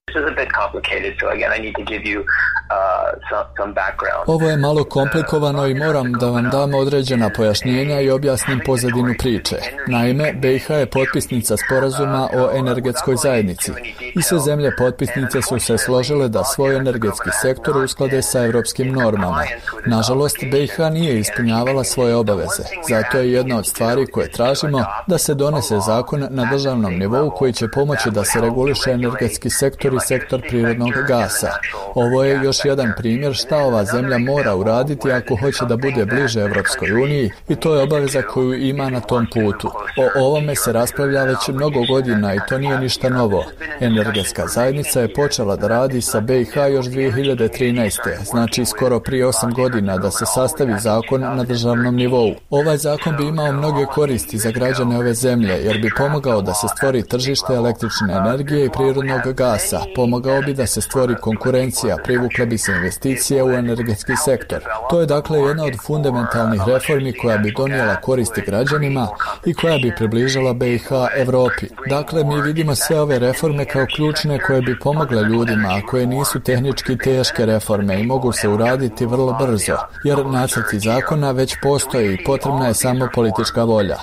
Ovo je malo komplikovano i moram da vam dam određena pojašnjenja i objasnim pozadinu priče. Naime, BiH je potpisnica sporazuma o energetskoj zajednici i sve zemlje potpisnice su se složile da svoj energetski sektor usklade sa evropskim normama. Nažalost, BiH nije ispunjavala svoje obaveze. Zato je jedna od stvari koje tražimo da se donese zakon na državnom nivou koji će pomoći da se reguliše energetski sektor i sektor prirodnog gasa. Ovo je još jedan primjer šta ova zemlja mora uraditi ako hoće da bude bliže Evropskoj uniji i to je obaveza koju ima na tom putu. O ovome se raspravlja već mnogo godina i to nije ništa novo. Energetska zajednica je počela da radi sa BiH još 2013. Znači skoro prije 8 godina da se sastavi zakon na državnom nivou. Ovaj zakon bi imao mnoge koristi za građane ove zemlje jer bi pomogao da se stvori tržište električne energije i prirodnog gasa, pomogao pomogao bi da se stvori konkurencija, privukle bi se investicije u energetski sektor. To je dakle jedna od fundamentalnih reformi koja bi donijela koristi građanima i koja bi približala BiH Evropi. Dakle, mi vidimo sve ove reforme kao ključne koje bi pomogle ljudima, a koje nisu tehnički teške reforme i mogu se uraditi vrlo brzo, jer nacrti zakona već postoji i potrebna je samo politička volja.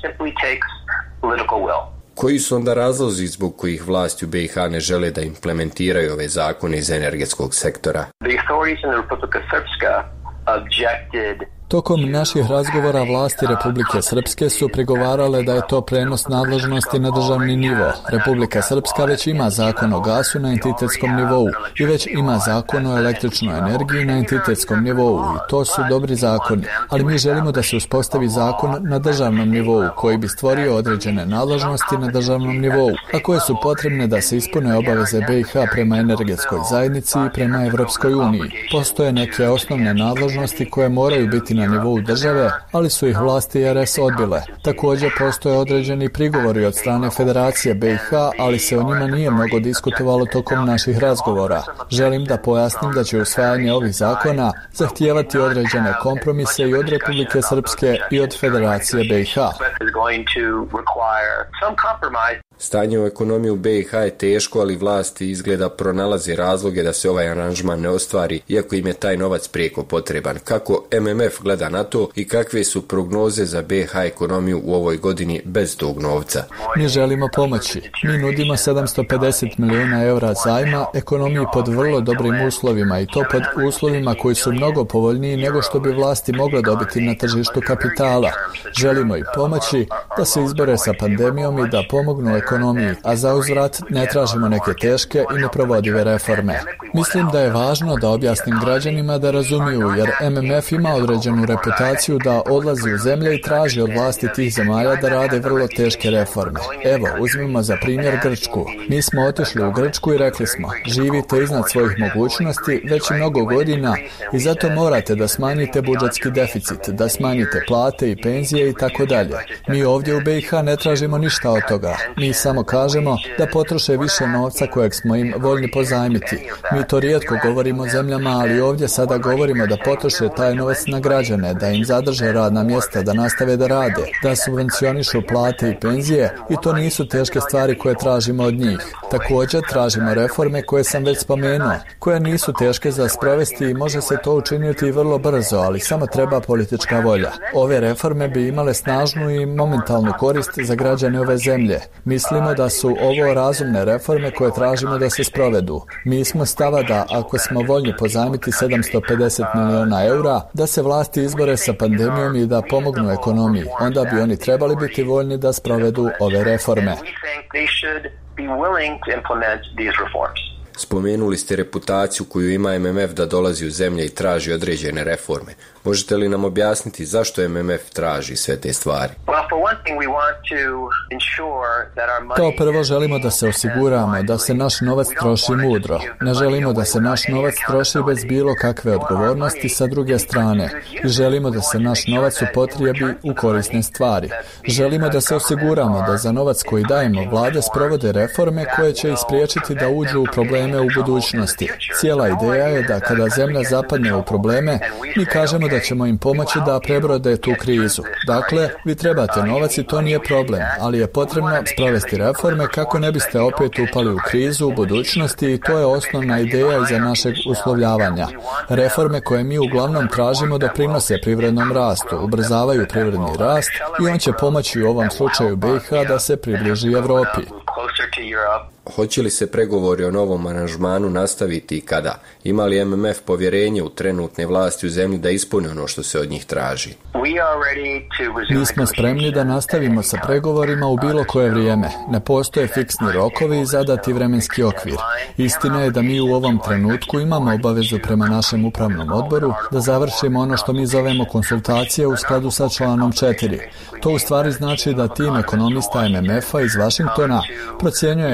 Koji su onda razlozi zbog kojih vlasti u BiH ne žele da implementiraju ove zakone iz energetskog sektora? Tokom naših razgovora vlasti Republike Srpske su prigovarale da je to prenos nadležnosti na državni nivo. Republika Srpska već ima zakon o gasu na entitetskom nivou i već ima zakon o električnoj energiji na entitetskom nivou i to su dobri zakoni, ali mi želimo da se uspostavi zakon na državnom nivou koji bi stvorio određene nadležnosti na državnom nivou, a koje su potrebne da se ispune obaveze BiH prema energetskoj zajednici i prema Evropskoj uniji. Postoje neke osnovne nadležnosti koje moraju biti na nivou države, ali su ih vlasti RS odbile. Također postoje određeni prigovori od strane Federacije BiH, ali se o njima nije mnogo diskutovalo tokom naših razgovora. Želim da pojasnim da će usvajanje ovih zakona zahtijevati određene kompromise i od Republike Srpske i od Federacije BiH. Stanje u ekonomiji u BiH je teško, ali vlasti izgleda pronalaze razloge da se ovaj aranžman ne ostvari, iako im je taj novac prijeko potreban. Kako MMF gleda na to i kakve su prognoze za BiH ekonomiju u ovoj godini bez tog novca? Mi želimo pomoći. Mi nudimo 750 milijuna eura zajma ekonomiji pod vrlo dobrim uslovima i to pod uslovima koji su mnogo povoljniji nego što bi vlasti mogle dobiti na tržištu kapitala. Želimo i pomoći da se izbore sa pandemijom i da pomognu ekonomiji, a za uzvrat ne tražimo neke teške i neprovodive reforme. Mislim da je važno da objasnim građanima da razumiju, jer MMF ima određenu reputaciju da odlazi u zemlje i traži od vlasti tih zemalja da rade vrlo teške reforme. Evo, uzmimo za primjer Grčku. Mi smo otišli u Grčku i rekli smo, živite iznad svojih mogućnosti već mnogo godina i zato morate da smanjite budžetski deficit, da smanjite plate i penzije i tako dalje. Mi ovdje u BiH ne tražimo ništa od toga. Mi samo kažemo da potroše više novca kojeg smo im voljni pozajmiti. Mi to rijetko govorimo zemljama, ali ovdje sada govorimo da potroše taj novac na građane, da im zadrže radna mjesta, da nastave da rade, da subvencionišu plate i penzije i to nisu teške stvari koje tražimo od njih. Također tražimo reforme koje sam već spomenuo, koje nisu teške za sprovesti i može se to učiniti vrlo brzo, ali samo treba politička volja. Ove reforme bi imale snažnu i momentalnu korist za građane ove zemlje. Mislimo da su ovo razumne reforme koje tražimo da se sprovedu. Mi smo stava da ako smo voljni pozajmiti 750 milijuna eura, da se vlasti izbore sa pandemijom i da pomognu ekonomiji, onda bi oni trebali biti voljni da sprovedu ove reforme. Spomenuli ste reputaciju koju ima MMF da dolazi u zemlje i traži određene reforme. Možete li nam objasniti zašto MMF traži sve te stvari? Kao prvo želimo da se osiguramo da se naš novac troši mudro. Ne želimo da se naš novac troši bez bilo kakve odgovornosti sa druge strane. I želimo da se naš novac upotrijebi u korisne stvari. Želimo da se osiguramo da za novac koji dajemo vlade sprovode reforme koje će ispriječiti da uđu u probleme u budućnosti. Cijela ideja je da kada zemlja zapadne u probleme, mi kažemo da ćemo im pomoći da prebrode tu krizu. Dakle, vi trebate novac i to nije problem, ali je potrebno sprovesti reforme kako ne biste opet upali u krizu u budućnosti i to je osnovna ideja iza našeg uslovljavanja. Reforme koje mi uglavnom tražimo doprinose privrednom rastu, ubrzavaju privredni rast i on će pomoći u ovom slučaju BiH da se približi Evropi. Hoće li se pregovori o novom aranžmanu nastaviti i kada? Ima li MMF povjerenje u trenutne vlasti u zemlji da ispune ono što se od njih traži? Mi smo spremni da nastavimo sa pregovorima u bilo koje vrijeme. Ne postoje fiksni rokovi i zadati vremenski okvir. Istina je da mi u ovom trenutku imamo obavezu prema našem upravnom odboru da završimo ono što mi zovemo konsultacije u skladu sa članom 4. To u stvari znači da tim ekonomista MMF-a iz Vašingtona procjenjuje ekonomsku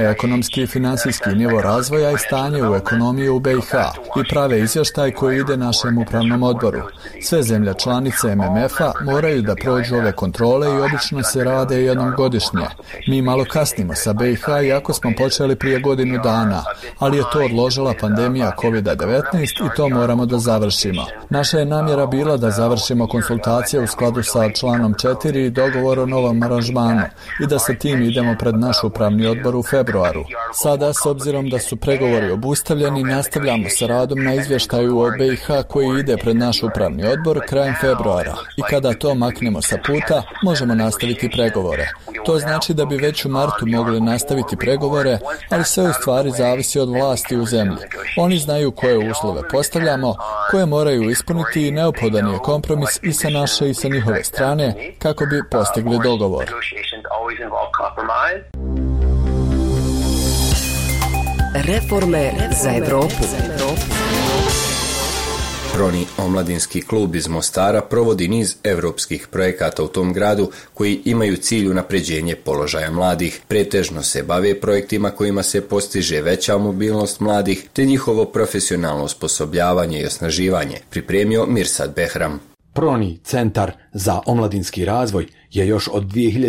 ekonomski i finansijski nivo razvoja i stanje u ekonomiji u BiH i prave izvještaj koji ide našem upravnom odboru. Sve zemlje članice MMF-a moraju da prođu ove kontrole i obično se rade jednom godišnje. Mi malo kasnimo sa BiH iako smo počeli prije godinu dana, ali je to odložila pandemija COVID-19 i to moramo da završimo. Naša je namjera bila da završimo konsultacije u skladu sa članom 4 i dogovor o novom aranžmanu i da sa tim idemo pred naš upravni odbor u februaru. Sada, s obzirom da su pregovori obustavljeni, nastavljamo sa radom na izvještaju o BiH koji ide pred naš upravni odbor krajem februara i kada to maknemo sa puta, možemo nastaviti pregovore. To znači da bi već u martu mogli nastaviti pregovore, ali sve u stvari zavisi od vlasti u zemlji. Oni znaju koje uslove postavljamo, koje moraju ispuniti i neophodan je kompromis i sa naše i sa njihove strane kako bi postigli dogovor. Reforme za Evropu. Proni omladinski klub iz Mostara provodi niz evropskih projekata u tom gradu koji imaju cilj unapređenje položaja mladih. Pretežno se bave projektima kojima se postiže veća mobilnost mladih te njihovo profesionalno osposobljavanje i osnaživanje, pripremio Mirsad Behram. Proni centar za omladinski razvoj je još od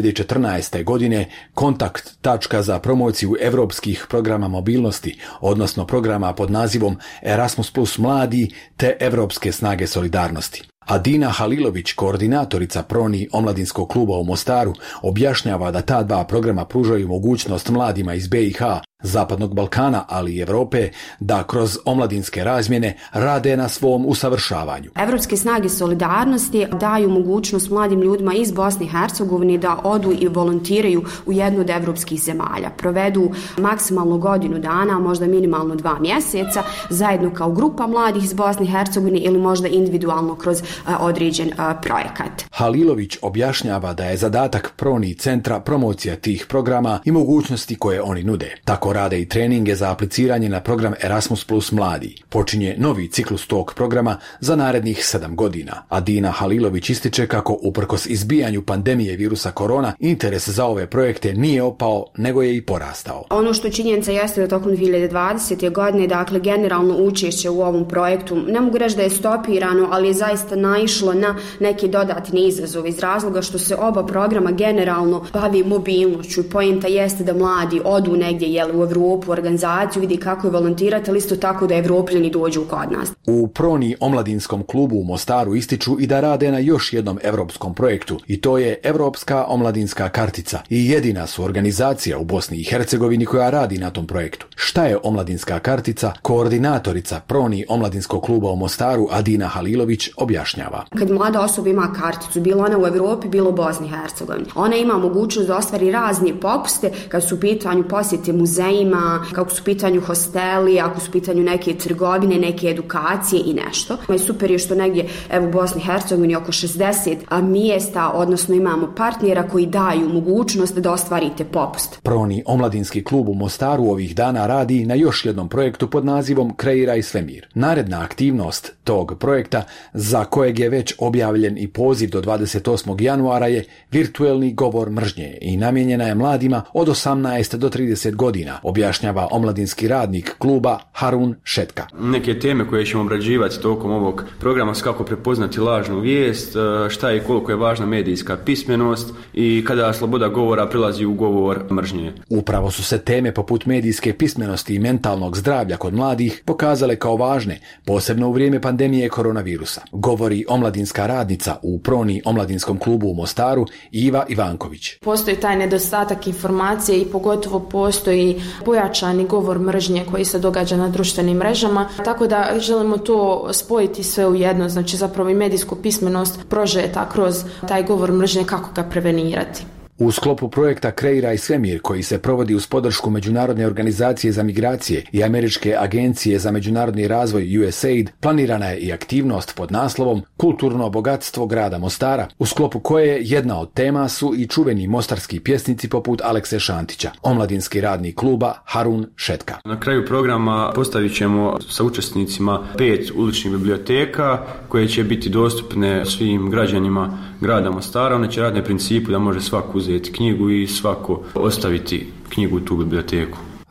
2014. godine kontakt tačka za promociju evropskih programa mobilnosti, odnosno programa pod nazivom Erasmus plus mladi te Evropske snage solidarnosti. Adina Halilović, koordinatorica Proni omladinskog kluba u Mostaru, objašnjava da ta dva programa pružaju mogućnost mladima iz BiH, Zapadnog Balkana, ali i Evrope, da kroz omladinske razmjene rade na svom usavršavanju. Evropske snage solidarnosti daju mogućnost mladim ljudima iz Bosne i Hercegovine da odu i volontiraju u jednu od evropskih zemalja. Provedu maksimalno godinu dana, možda minimalno 2 mjeseca, zajedno kao grupa mladih iz Bosne i Hercegovine ili možda individualno kroz određen projekat. Halilović objašnjava da je zadatak Proni centra promocija tih programa i mogućnosti koje oni nude. Tako rade i treninge za apliciranje na program Erasmus plus mladi. Počinje novi ciklus tog programa za narednih 7 godina. Adina Halilović ističe kako uprkos izbijanju pandemije virusa korona, interes za ove projekte nije opao, nego je i porastao. Ono što činjenica jeste da tokom 2020. godine, dakle, generalno učešće u ovom projektu, ne mogu reći da je stopirano, ali je zaista naišlo na neke dodatne izazove iz razloga što se oba programa generalno bavi mobilnošću. Poenta jeste da mladi odu negdje u Evropu, organizaciju, vidi kako je volontirati, ali isto tako da Evropljani dođu kod nas. U Proni omladinskom klubu u Mostaru ističu i da rade na još jednom evropskom projektu i to je Evropska omladinska kartica i jedina su organizacija u Bosni i Hercegovini koja radi na tom projektu. Šta je omladinska kartica? Koordinatorica Proni omladinskog kluba u Mostaru Adina Halilović objašnjava. Kad mlada osoba ima karticu, bilo ona u Evropi, bilo u Bosni i Hercegovini, ona ima mogućnost da ostvari razne popuste kad su u pitanju posjete muzejima, kako su u pitanju hosteli, ako su u pitanju neke trgovine, neke edukacije i nešto. Super je što negdje u Bosni i Hercegovini oko 60 mjesta, odnosno imamo partnera koji daju mogućnost da ostvarite popust. Proni omladinski klub u Mostaru ovih dana radi na još jednom projektu pod nazivom Kreiraj svemir. Naredna aktivnost tog projekta, za kojeg je već objavljen i poziv do 28. januara, je virtuelni govor mržnje i namijenjena je mladima od 18 do 30 godina, objašnjava omladinski radnik kluba Harun Šetka. Neke teme koje ćemo obrađivati tokom ovog programa su kako prepoznati lažnu vijest, šta je i koliko je važna medijska pismenost i kada sloboda govora prilazi u govor mržnje. Upravo su se teme poput medijske pismenosti i mentalnog zdravlja kod mladih pokazale kao važne, posebno u vrijeme pandemije koronavirusa. Govori omladinska radnica u Proni omladinskom klubu u Mostaru Iva Ivanković. Postoji taj nedostatak informacije i pogotovo postoji pojačani govor mržnje koji se događa na društvenim mrežama, tako da želimo to spojiti sve u jedno, znači zapravo i medijsku pismenost prožeta kroz taj govor mržnje, kako ga prevenirati. U sklopu projekta Kreiraj svemir, koji se provodi uz podršku Međunarodne organizacije za migracije i Američke agencije za međunarodni razvoj USAID, planirana je i aktivnost pod naslovom Kulturno bogatstvo grada Mostara, u sklopu koje jedna od tema su i čuveni mostarski pjesnici poput Alekse Šantića. Omladinski radnik kluba Harun Šetka. Na kraju programa postavit ćemo sa učesnicima 5 uličnih biblioteka koje će biti dostupne svim građanima grada Mostara. One će raditi na principu da može svako uzeti knjigu i svako ostaviti knjigu u tu biblioteku.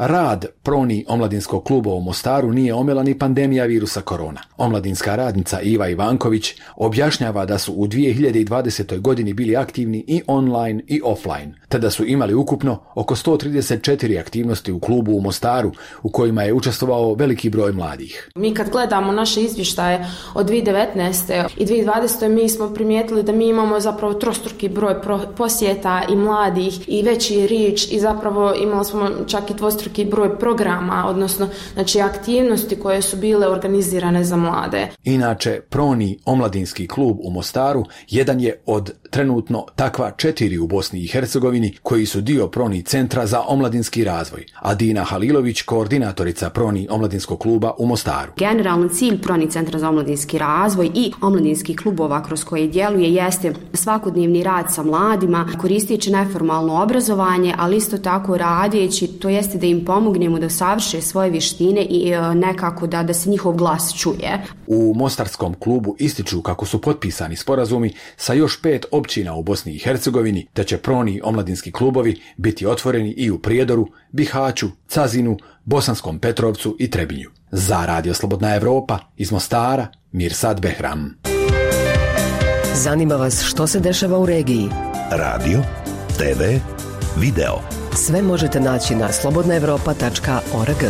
Rad Proni omladinskog kluba u Mostaru nije omela ni pandemija virusa korona. Omladinska radnica Iva Ivanković objašnjava da su u 2020. godini bili aktivni i online i offline, te da su imali ukupno oko 134 aktivnosti u klubu u Mostaru u kojima je učestvovao veliki broj mladih. Mi kad gledamo naše izvještaje od 2019. i 2020. mi smo primijetili da mi imamo zapravo trostruki broj posjeta i mladih i veći rič i zapravo imali smo čak i dvostruki broj programa, odnosno znači aktivnosti koje su bile organizirane za mlade. Inače, Proni omladinski klub u Mostaru jedan je od trenutno takva 4 u Bosni i Hercegovini koji su dio Proni centra za omladinski razvoj. Adina Halilović, koordinatorica Proni omladinskog kluba u Mostaru. Generalni cilj Proni centra za omladinski razvoj i omladinskih klubova kroz koje djeluje jeste svakodnevni rad sa mladima, koristeći neformalno obrazovanje, ali isto tako radeći, to jeste da im pomognemo da savrše svoje vještine i nekako da se njihov glas čuje. U Mostarskom klubu ističu kako su potpisani sporazumi sa još 5 općina u Bosni i Hercegovini, te će Proni omladinski klubovi biti otvoreni i u Prijedoru, Bihaću, Cazinu, Bosanskom Petrovcu i Trebinju. Za Radio Slobodna Evropa iz Mostara, Mirsad Behram. Zanima vas što se dešava u regiji? Radio, TV, video. Sve možete naći na slobodnaevropa.org.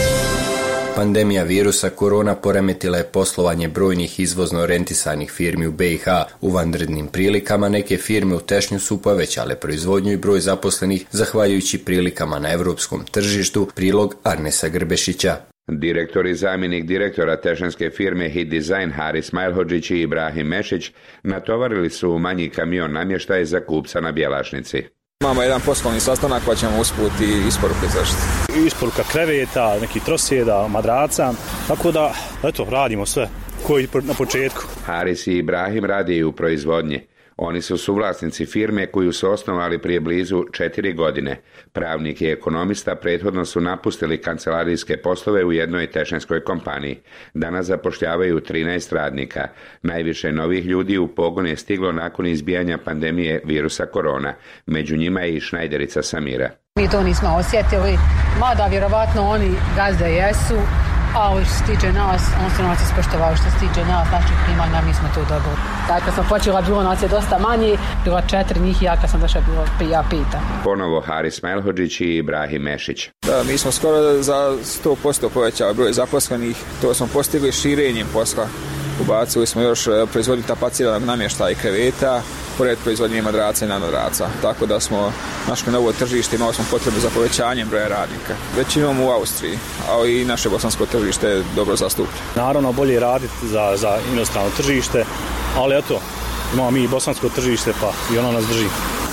Pandemija virusa korona poremetila je poslovanje brojnih izvozno orijentisanih firmi u BiH. U vanrednim prilikama neke firme u Tešnju su povećale proizvodnju i broj zaposlenih zahvaljujući prilikama na europskom tržištu, prilog Arnesa Grbešića. Direktor i zamjenik direktora tešnjanske firme Hit Design Haris Majlhodžić i Ibrahim Mešić natovarili su u manji kamion namještaj za kupca na Bjelašnici. Imamo jedan poslovni sastanak pa ćemo usput i isporuke zaštiti. Isporuka kreveta, neki trosjeda, madraca, tako da eto, radimo sve koji na početku. Haris i Ibrahim rade i u proizvodnji. Oni su suvlasnici firme koju su osnovali prije blizu 4 godine. Pravnik i ekonomista prethodno su napustili kancelarijske poslove u jednoj tešnjanskoj kompaniji. Danas zapošljavaju 13 radnika. Najviše novih ljudi u pogon je stiglo nakon izbijanja pandemije virusa korona. Među njima je i šnajderica Samira. Mi to nismo osjetili, mada vjerovatno oni gazde jesu, ali što se tiče nas, on su nas ispoštovali, što se tiče nas, naših primanja, mi smo to dobili. Tako kad smo počela, bilo nas je dosta manje, bilo 4 njih, ja kad sam došla bilo ja 5. Ponovo Haris Majlhodžić i Ibrahim Mešić. Da, mi smo skoro za 100% povećali broj zaposlenih, to smo postigli širenjem posla. Ubacili smo još proizvodnju tapaciranog namještaja i kreveta, pored proizvodnje madraca i nanodraca. Tako da smo našli novo tržište, imali smo potrebu za povećanjem broja radnika. Većinom u Austriji, ali i naše bosansko tržište je dobro zastupljeno. Naravno, bolje je raditi za inostrano tržište, ali eto, imamo mi i bosansko tržište, pa i ono nas drži.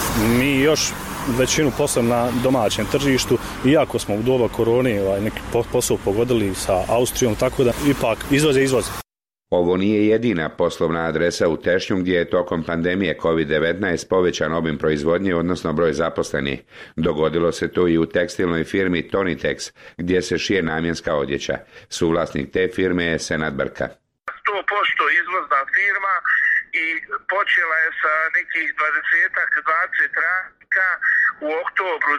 Mi još većinu posla na domaćem tržištu, iako smo u doba korone neki posao pogodili sa Austrijom, tako da ipak izvoze. Ovo nije jedina poslovna adresa u Tešnju gdje je tokom pandemije COVID-19 povećan obim proizvodnje, odnosno broj zaposlenih. Dogodilo se to i u tekstilnoj firmi Tonitex, gdje se šije namjenska odjeća. Suvlasnik te firme je Senad Brka. 100% izvozna firma i počela je sa nekih 20 radnika u oktobru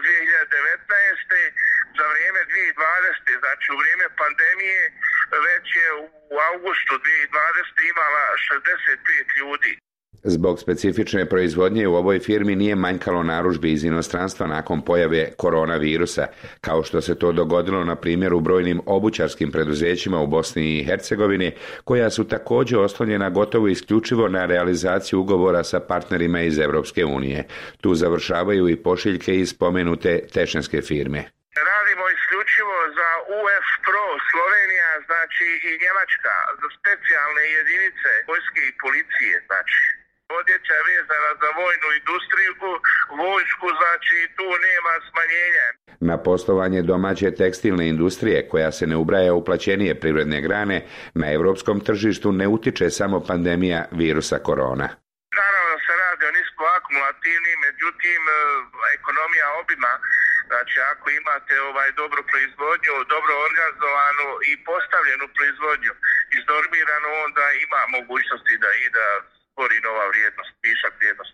2019. Za vrijeme 2020. znači u vrijeme pandemije već je u augustu 2020. imala 65 ljudi. Zbog specifične proizvodnje u ovoj firmi nije manjkalo narudžbi iz inostranstva nakon pojave koronavirusa, kao što se to dogodilo na primjer u brojnim obućarskim preduzećima u Bosni i Hercegovini, koja su također oslonjena gotovo isključivo na realizaciju ugovora sa partnerima iz Europske unije. Tu završavaju i pošiljke iz spomenute tešnjanske firme. Radimo isključivo za UF Pro Slovenija, znači i Njemačka, za specijalne jedinice vojske i policije, znači. Odjeća je vezana za vojnu industriju, vojsku, znači tu nema smanjenja. Na poslovanje domaće tekstilne industrije, koja se ne ubraja u plaćenije privredne grane, na europskom tržištu ne utiče samo pandemija virusa korona. Naravno se radi o niskoakumulativnim, međutim ekonomija obima. Znači, ako imate dobru proizvodnju, dobro organizovanu i postavljenu proizvodnju, iznormiranu, onda ima mogućnosti da stvori nova vrijednost, višak vrijednosti.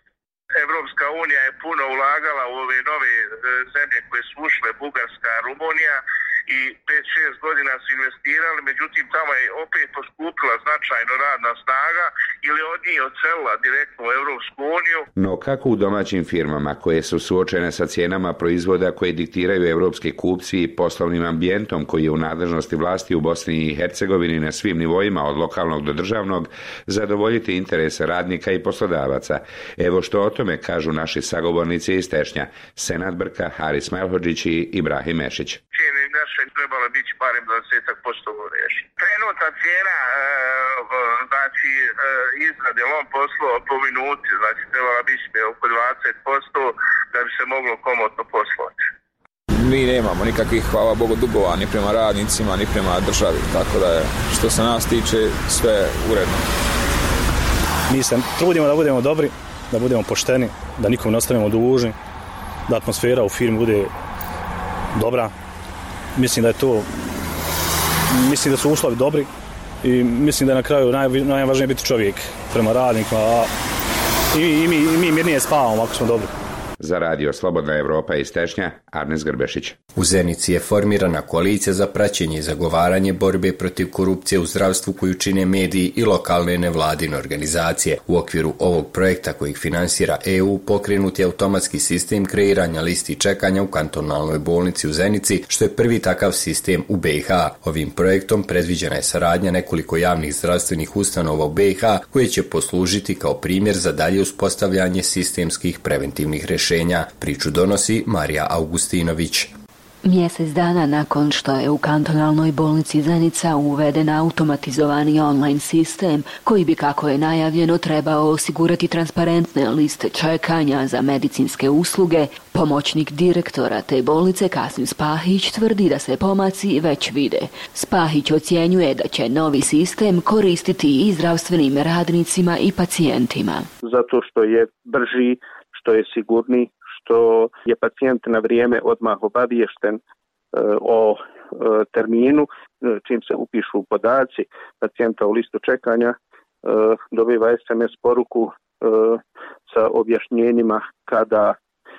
Evropska unija je puno ulagala u ove nove zemlje koje su ušle, Bugarska, Rumunija, i 5-6 godina su investirali, međutim tamo je opet poskupila značajno radna snaga ili od njih odselila direktno u Evropsku uniju. No kako u domaćim firmama koje su suočene sa cijenama proizvoda koje diktiraju evropski kupci i poslovnim ambijentom koji je u nadležnosti vlasti u Bosni i Hercegovini na svim nivoima od lokalnog do državnog zadovoljiti interese radnika i poslodavaca? Evo što o tome kažu naši sagovornici iz Tešnja, Senad Brka, Haris Melhodžić i Ibrahim Mešić. Naše trebalo biti barem 20% reši. Trenutna cijena znači izrade lom poslova po minuti, znači trebala biti oko 20% da bi se moglo komotno poslovati. Mi nemamo nikakvih, hvala Bogu, dugova ni prema radnicima, ni prema državi, tako da je, što se nas tiče, sve uredno. Mi se trudimo da budemo dobri, da budemo pošteni, da nikom ne ostanemo dužni, da atmosfera u firmi bude dobra. Mislim da je to, mislim da su uslovi dobri i mislim da je na kraju najvažnije biti čovjek prema radnikima, a i mi mirnije spavamo ako smo dobri. Za radio Slobodna Evropa iz Tešnja, Arnes Grbešić. U Zenici je formirana koalicija za praćenje i zagovaranje borbe protiv korupcije u zdravstvu koju čine mediji i lokalne nevladine organizacije. U okviru ovog projekta kojeg finansira EU pokrenut je automatski sistem kreiranja listi čekanja u kantonalnoj bolnici u Zenici, što je prvi takav sistem u BiH. Ovim projektom predviđena je saradnja nekoliko javnih zdravstvenih ustanova u BiH koje će poslužiti kao primjer za dalje uspostavljanje sistemskih preventivnih rješenja. Priču donosi Marija Augustinović. Mjesec dana nakon što je u kantonalnoj bolnici Zenica uveden automatizovani online sistem koji bi, kako je najavljeno, trebao osigurati transparentne liste čekanja za medicinske usluge, pomoćnik direktora te bolnice Kasim Spahić tvrdi da se pomaci već vide. Spahić ocjenjuje da će novi sistem koristiti i zdravstvenim radnicima i pacijentima. Zato što je brži, što je sigurniji, što je pacijent na vrijeme odmah obaviješten o terminu, čim se upišu podaci pacijenta u listu čekanja, dobiva SMS poruku sa objašnjenjima kada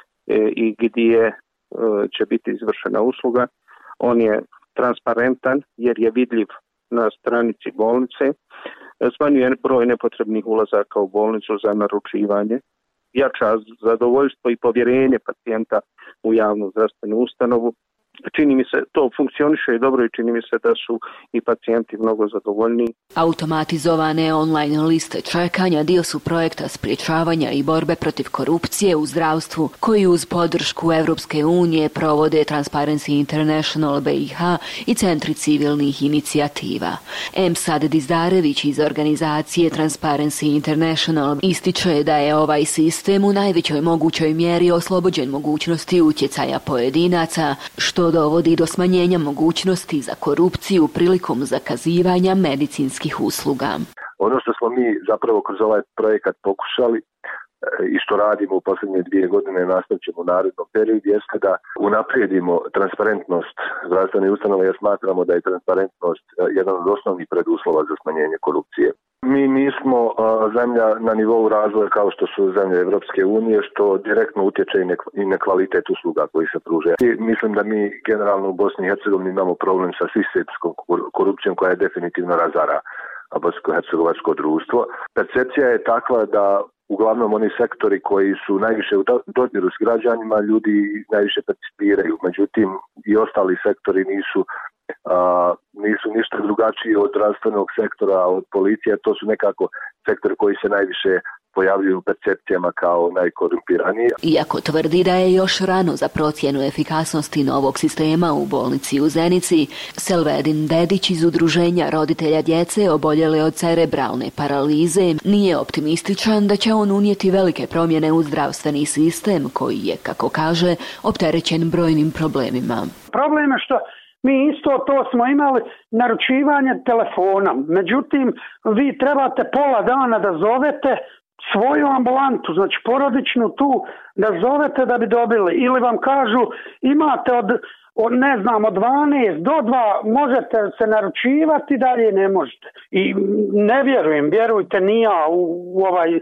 i gdje će biti izvršena usluga. On je transparentan jer je vidljiv na stranici bolnice, smanjuje broj nepotrebnih ulazaka u bolnicu za naručivanje, jača zadovoljstvo i povjerenje pacijenta u javnu zdravstvenu ustanovu. Čini mi se, to funkcioniše dobro i čini mi se da su i pacijenti mnogo zadovoljniji. Automatizovane online liste čekanja dio su projekta sprječavanja i borbe protiv korupcije u zdravstvu koji uz podršku Europske unije provode Transparency International BiH i centri civilnih inicijativa. Emsad Dizdarević iz organizacije Transparency International ističe da je ovaj sistem u najvećoj mogućoj mjeri oslobođen mogućnosti utjecaja pojedinaca, što dovodi do smanjenja mogućnosti za korupciju prilikom zakazivanja medicinskih usluga. Ono što smo mi zapravo kroz ovaj projekat pokušali i što radimo u posljednje 2 godine, nastavit ćemo u narednom periodu, jeste da unaprijedimo transparentnost zdravstvene ustanove, jer smatramo da je transparentnost jedan od osnovnih preduslova za smanjenje korupcije. Mi nismo zemlja na nivou razvoja kao što su zemlje Evropske unije, što direktno utječe i na kvalitet usluga koji se pruže. Mislim da mi generalno u Bosni i Hercegovini imamo problem sa sistemskom korupcijom koja je definitivno razara bosansko-hercegovačko društvo. Percepcija je takva da uglavnom oni sektori koji su najviše u dodiru s građanima, ljudi najviše participiraju. Međutim, i ostali sektori nisu ništa drugačiji od zdravstvenog sektora, od policije. To su nekako sektori koji se najviše pojavljuju u percepcijama kao najkorumpiraniji. Iako tvrdi da je još rano za procjenu efikasnosti novog sistema u bolnici u Zenici, Selvedin Dedić iz udruženja roditelja djece oboljele od cerebralne paralize nije optimističan da će on unijeti velike promjene u zdravstveni sistem koji je, kako kaže, opterećen brojnim problemima. Problem je što mi isto to smo imali naručivanje telefonom. Međutim, vi trebate pola dana da zovete svoju ambulantu, znači porodičnu tu, da zovete da bi dobili. Ili vam kažu imate od 12 do 2 možete se naručivati, dalje ne možete. I ne vjerujem, vjerujte, ni ja u ovaj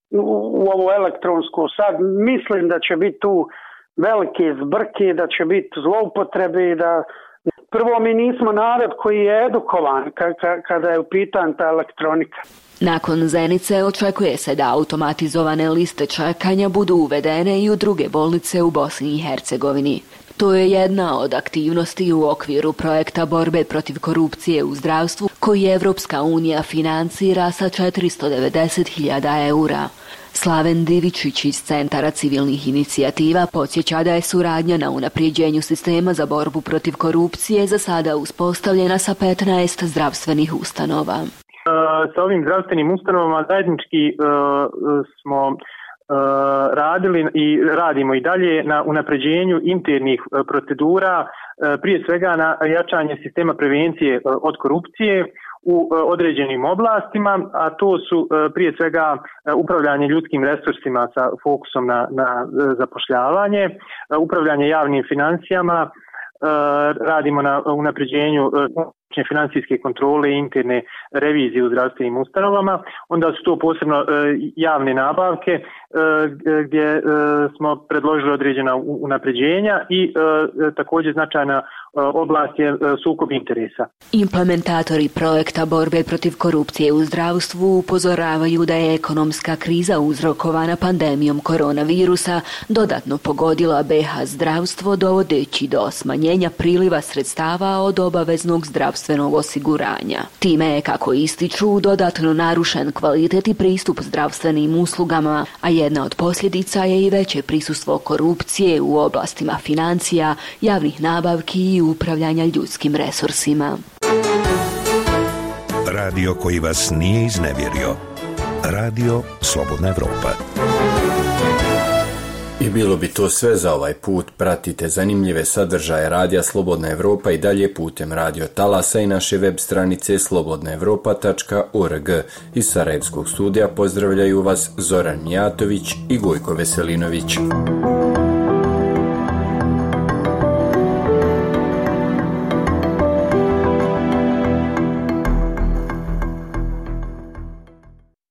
u ovo elektronsko. Sad mislim da će biti tu velike zbrke, da će biti zloupotrebe i da prvo mi nismo narod koji je edukovan kada je u pitanju ta elektronika. Nakon Zenice očekuje se da automatizovane liste čekanja budu uvedene i u druge bolnice u Bosni i Hercegovini. To je jedna od aktivnosti u okviru projekta borbe protiv korupcije u zdravstvu koji Evropska unija financira sa 490.000 eura. Slaven Divičić iz Centara civilnih inicijativa podsjeća da je suradnja na unaprijeđenju sistema za borbu protiv korupcije za sada uspostavljena sa 15 zdravstvenih ustanova. Sa ovim zdravstvenim ustanovama zajednički smo radili i radimo i dalje na unapređenju internih procedura, prije svega na jačanje sistema prevencije od korupcije u određenim oblastima, a to su prije svega upravljanje ljudskim resursima sa fokusom na zapošljavanje, upravljanje javnim financijama, radimo na unapređenju financijske kontrole i interne revizije u zdravstvenim ustanovama. Onda su to posebno javne nabavke gdje smo predložili određena unapređenja i također značajna oblast je sukob interesa. Implementatori projekta borbe protiv korupcije u zdravstvu upozoravaju da je ekonomska kriza uzrokovana pandemijom koronavirusa dodatno pogodila BiH zdravstvo dovodeći do smanjenja priliva sredstava od obaveznog zdravstvenog osiguranja. Time je, kako ističu, dodatno narušen kvalitet i pristup zdravstvenim uslugama, a jedna od posljedica je i veće prisustvo korupcije u oblastima financija, javnih nabavki i upravljanja ljudskim resursima. Radio koji vas nije iznevjerio. Radio Slobodna Evropa. I bilo bi to sve za ovaj put. Pratite zanimljive sadržaje Radija Slobodna Evropa i dalje putem radio talasa i naše web stranice slobodnaevropa.org. Iz Sarajevskog studija pozdravljaju vas Zoran Mijatović i Gojko Veselinović.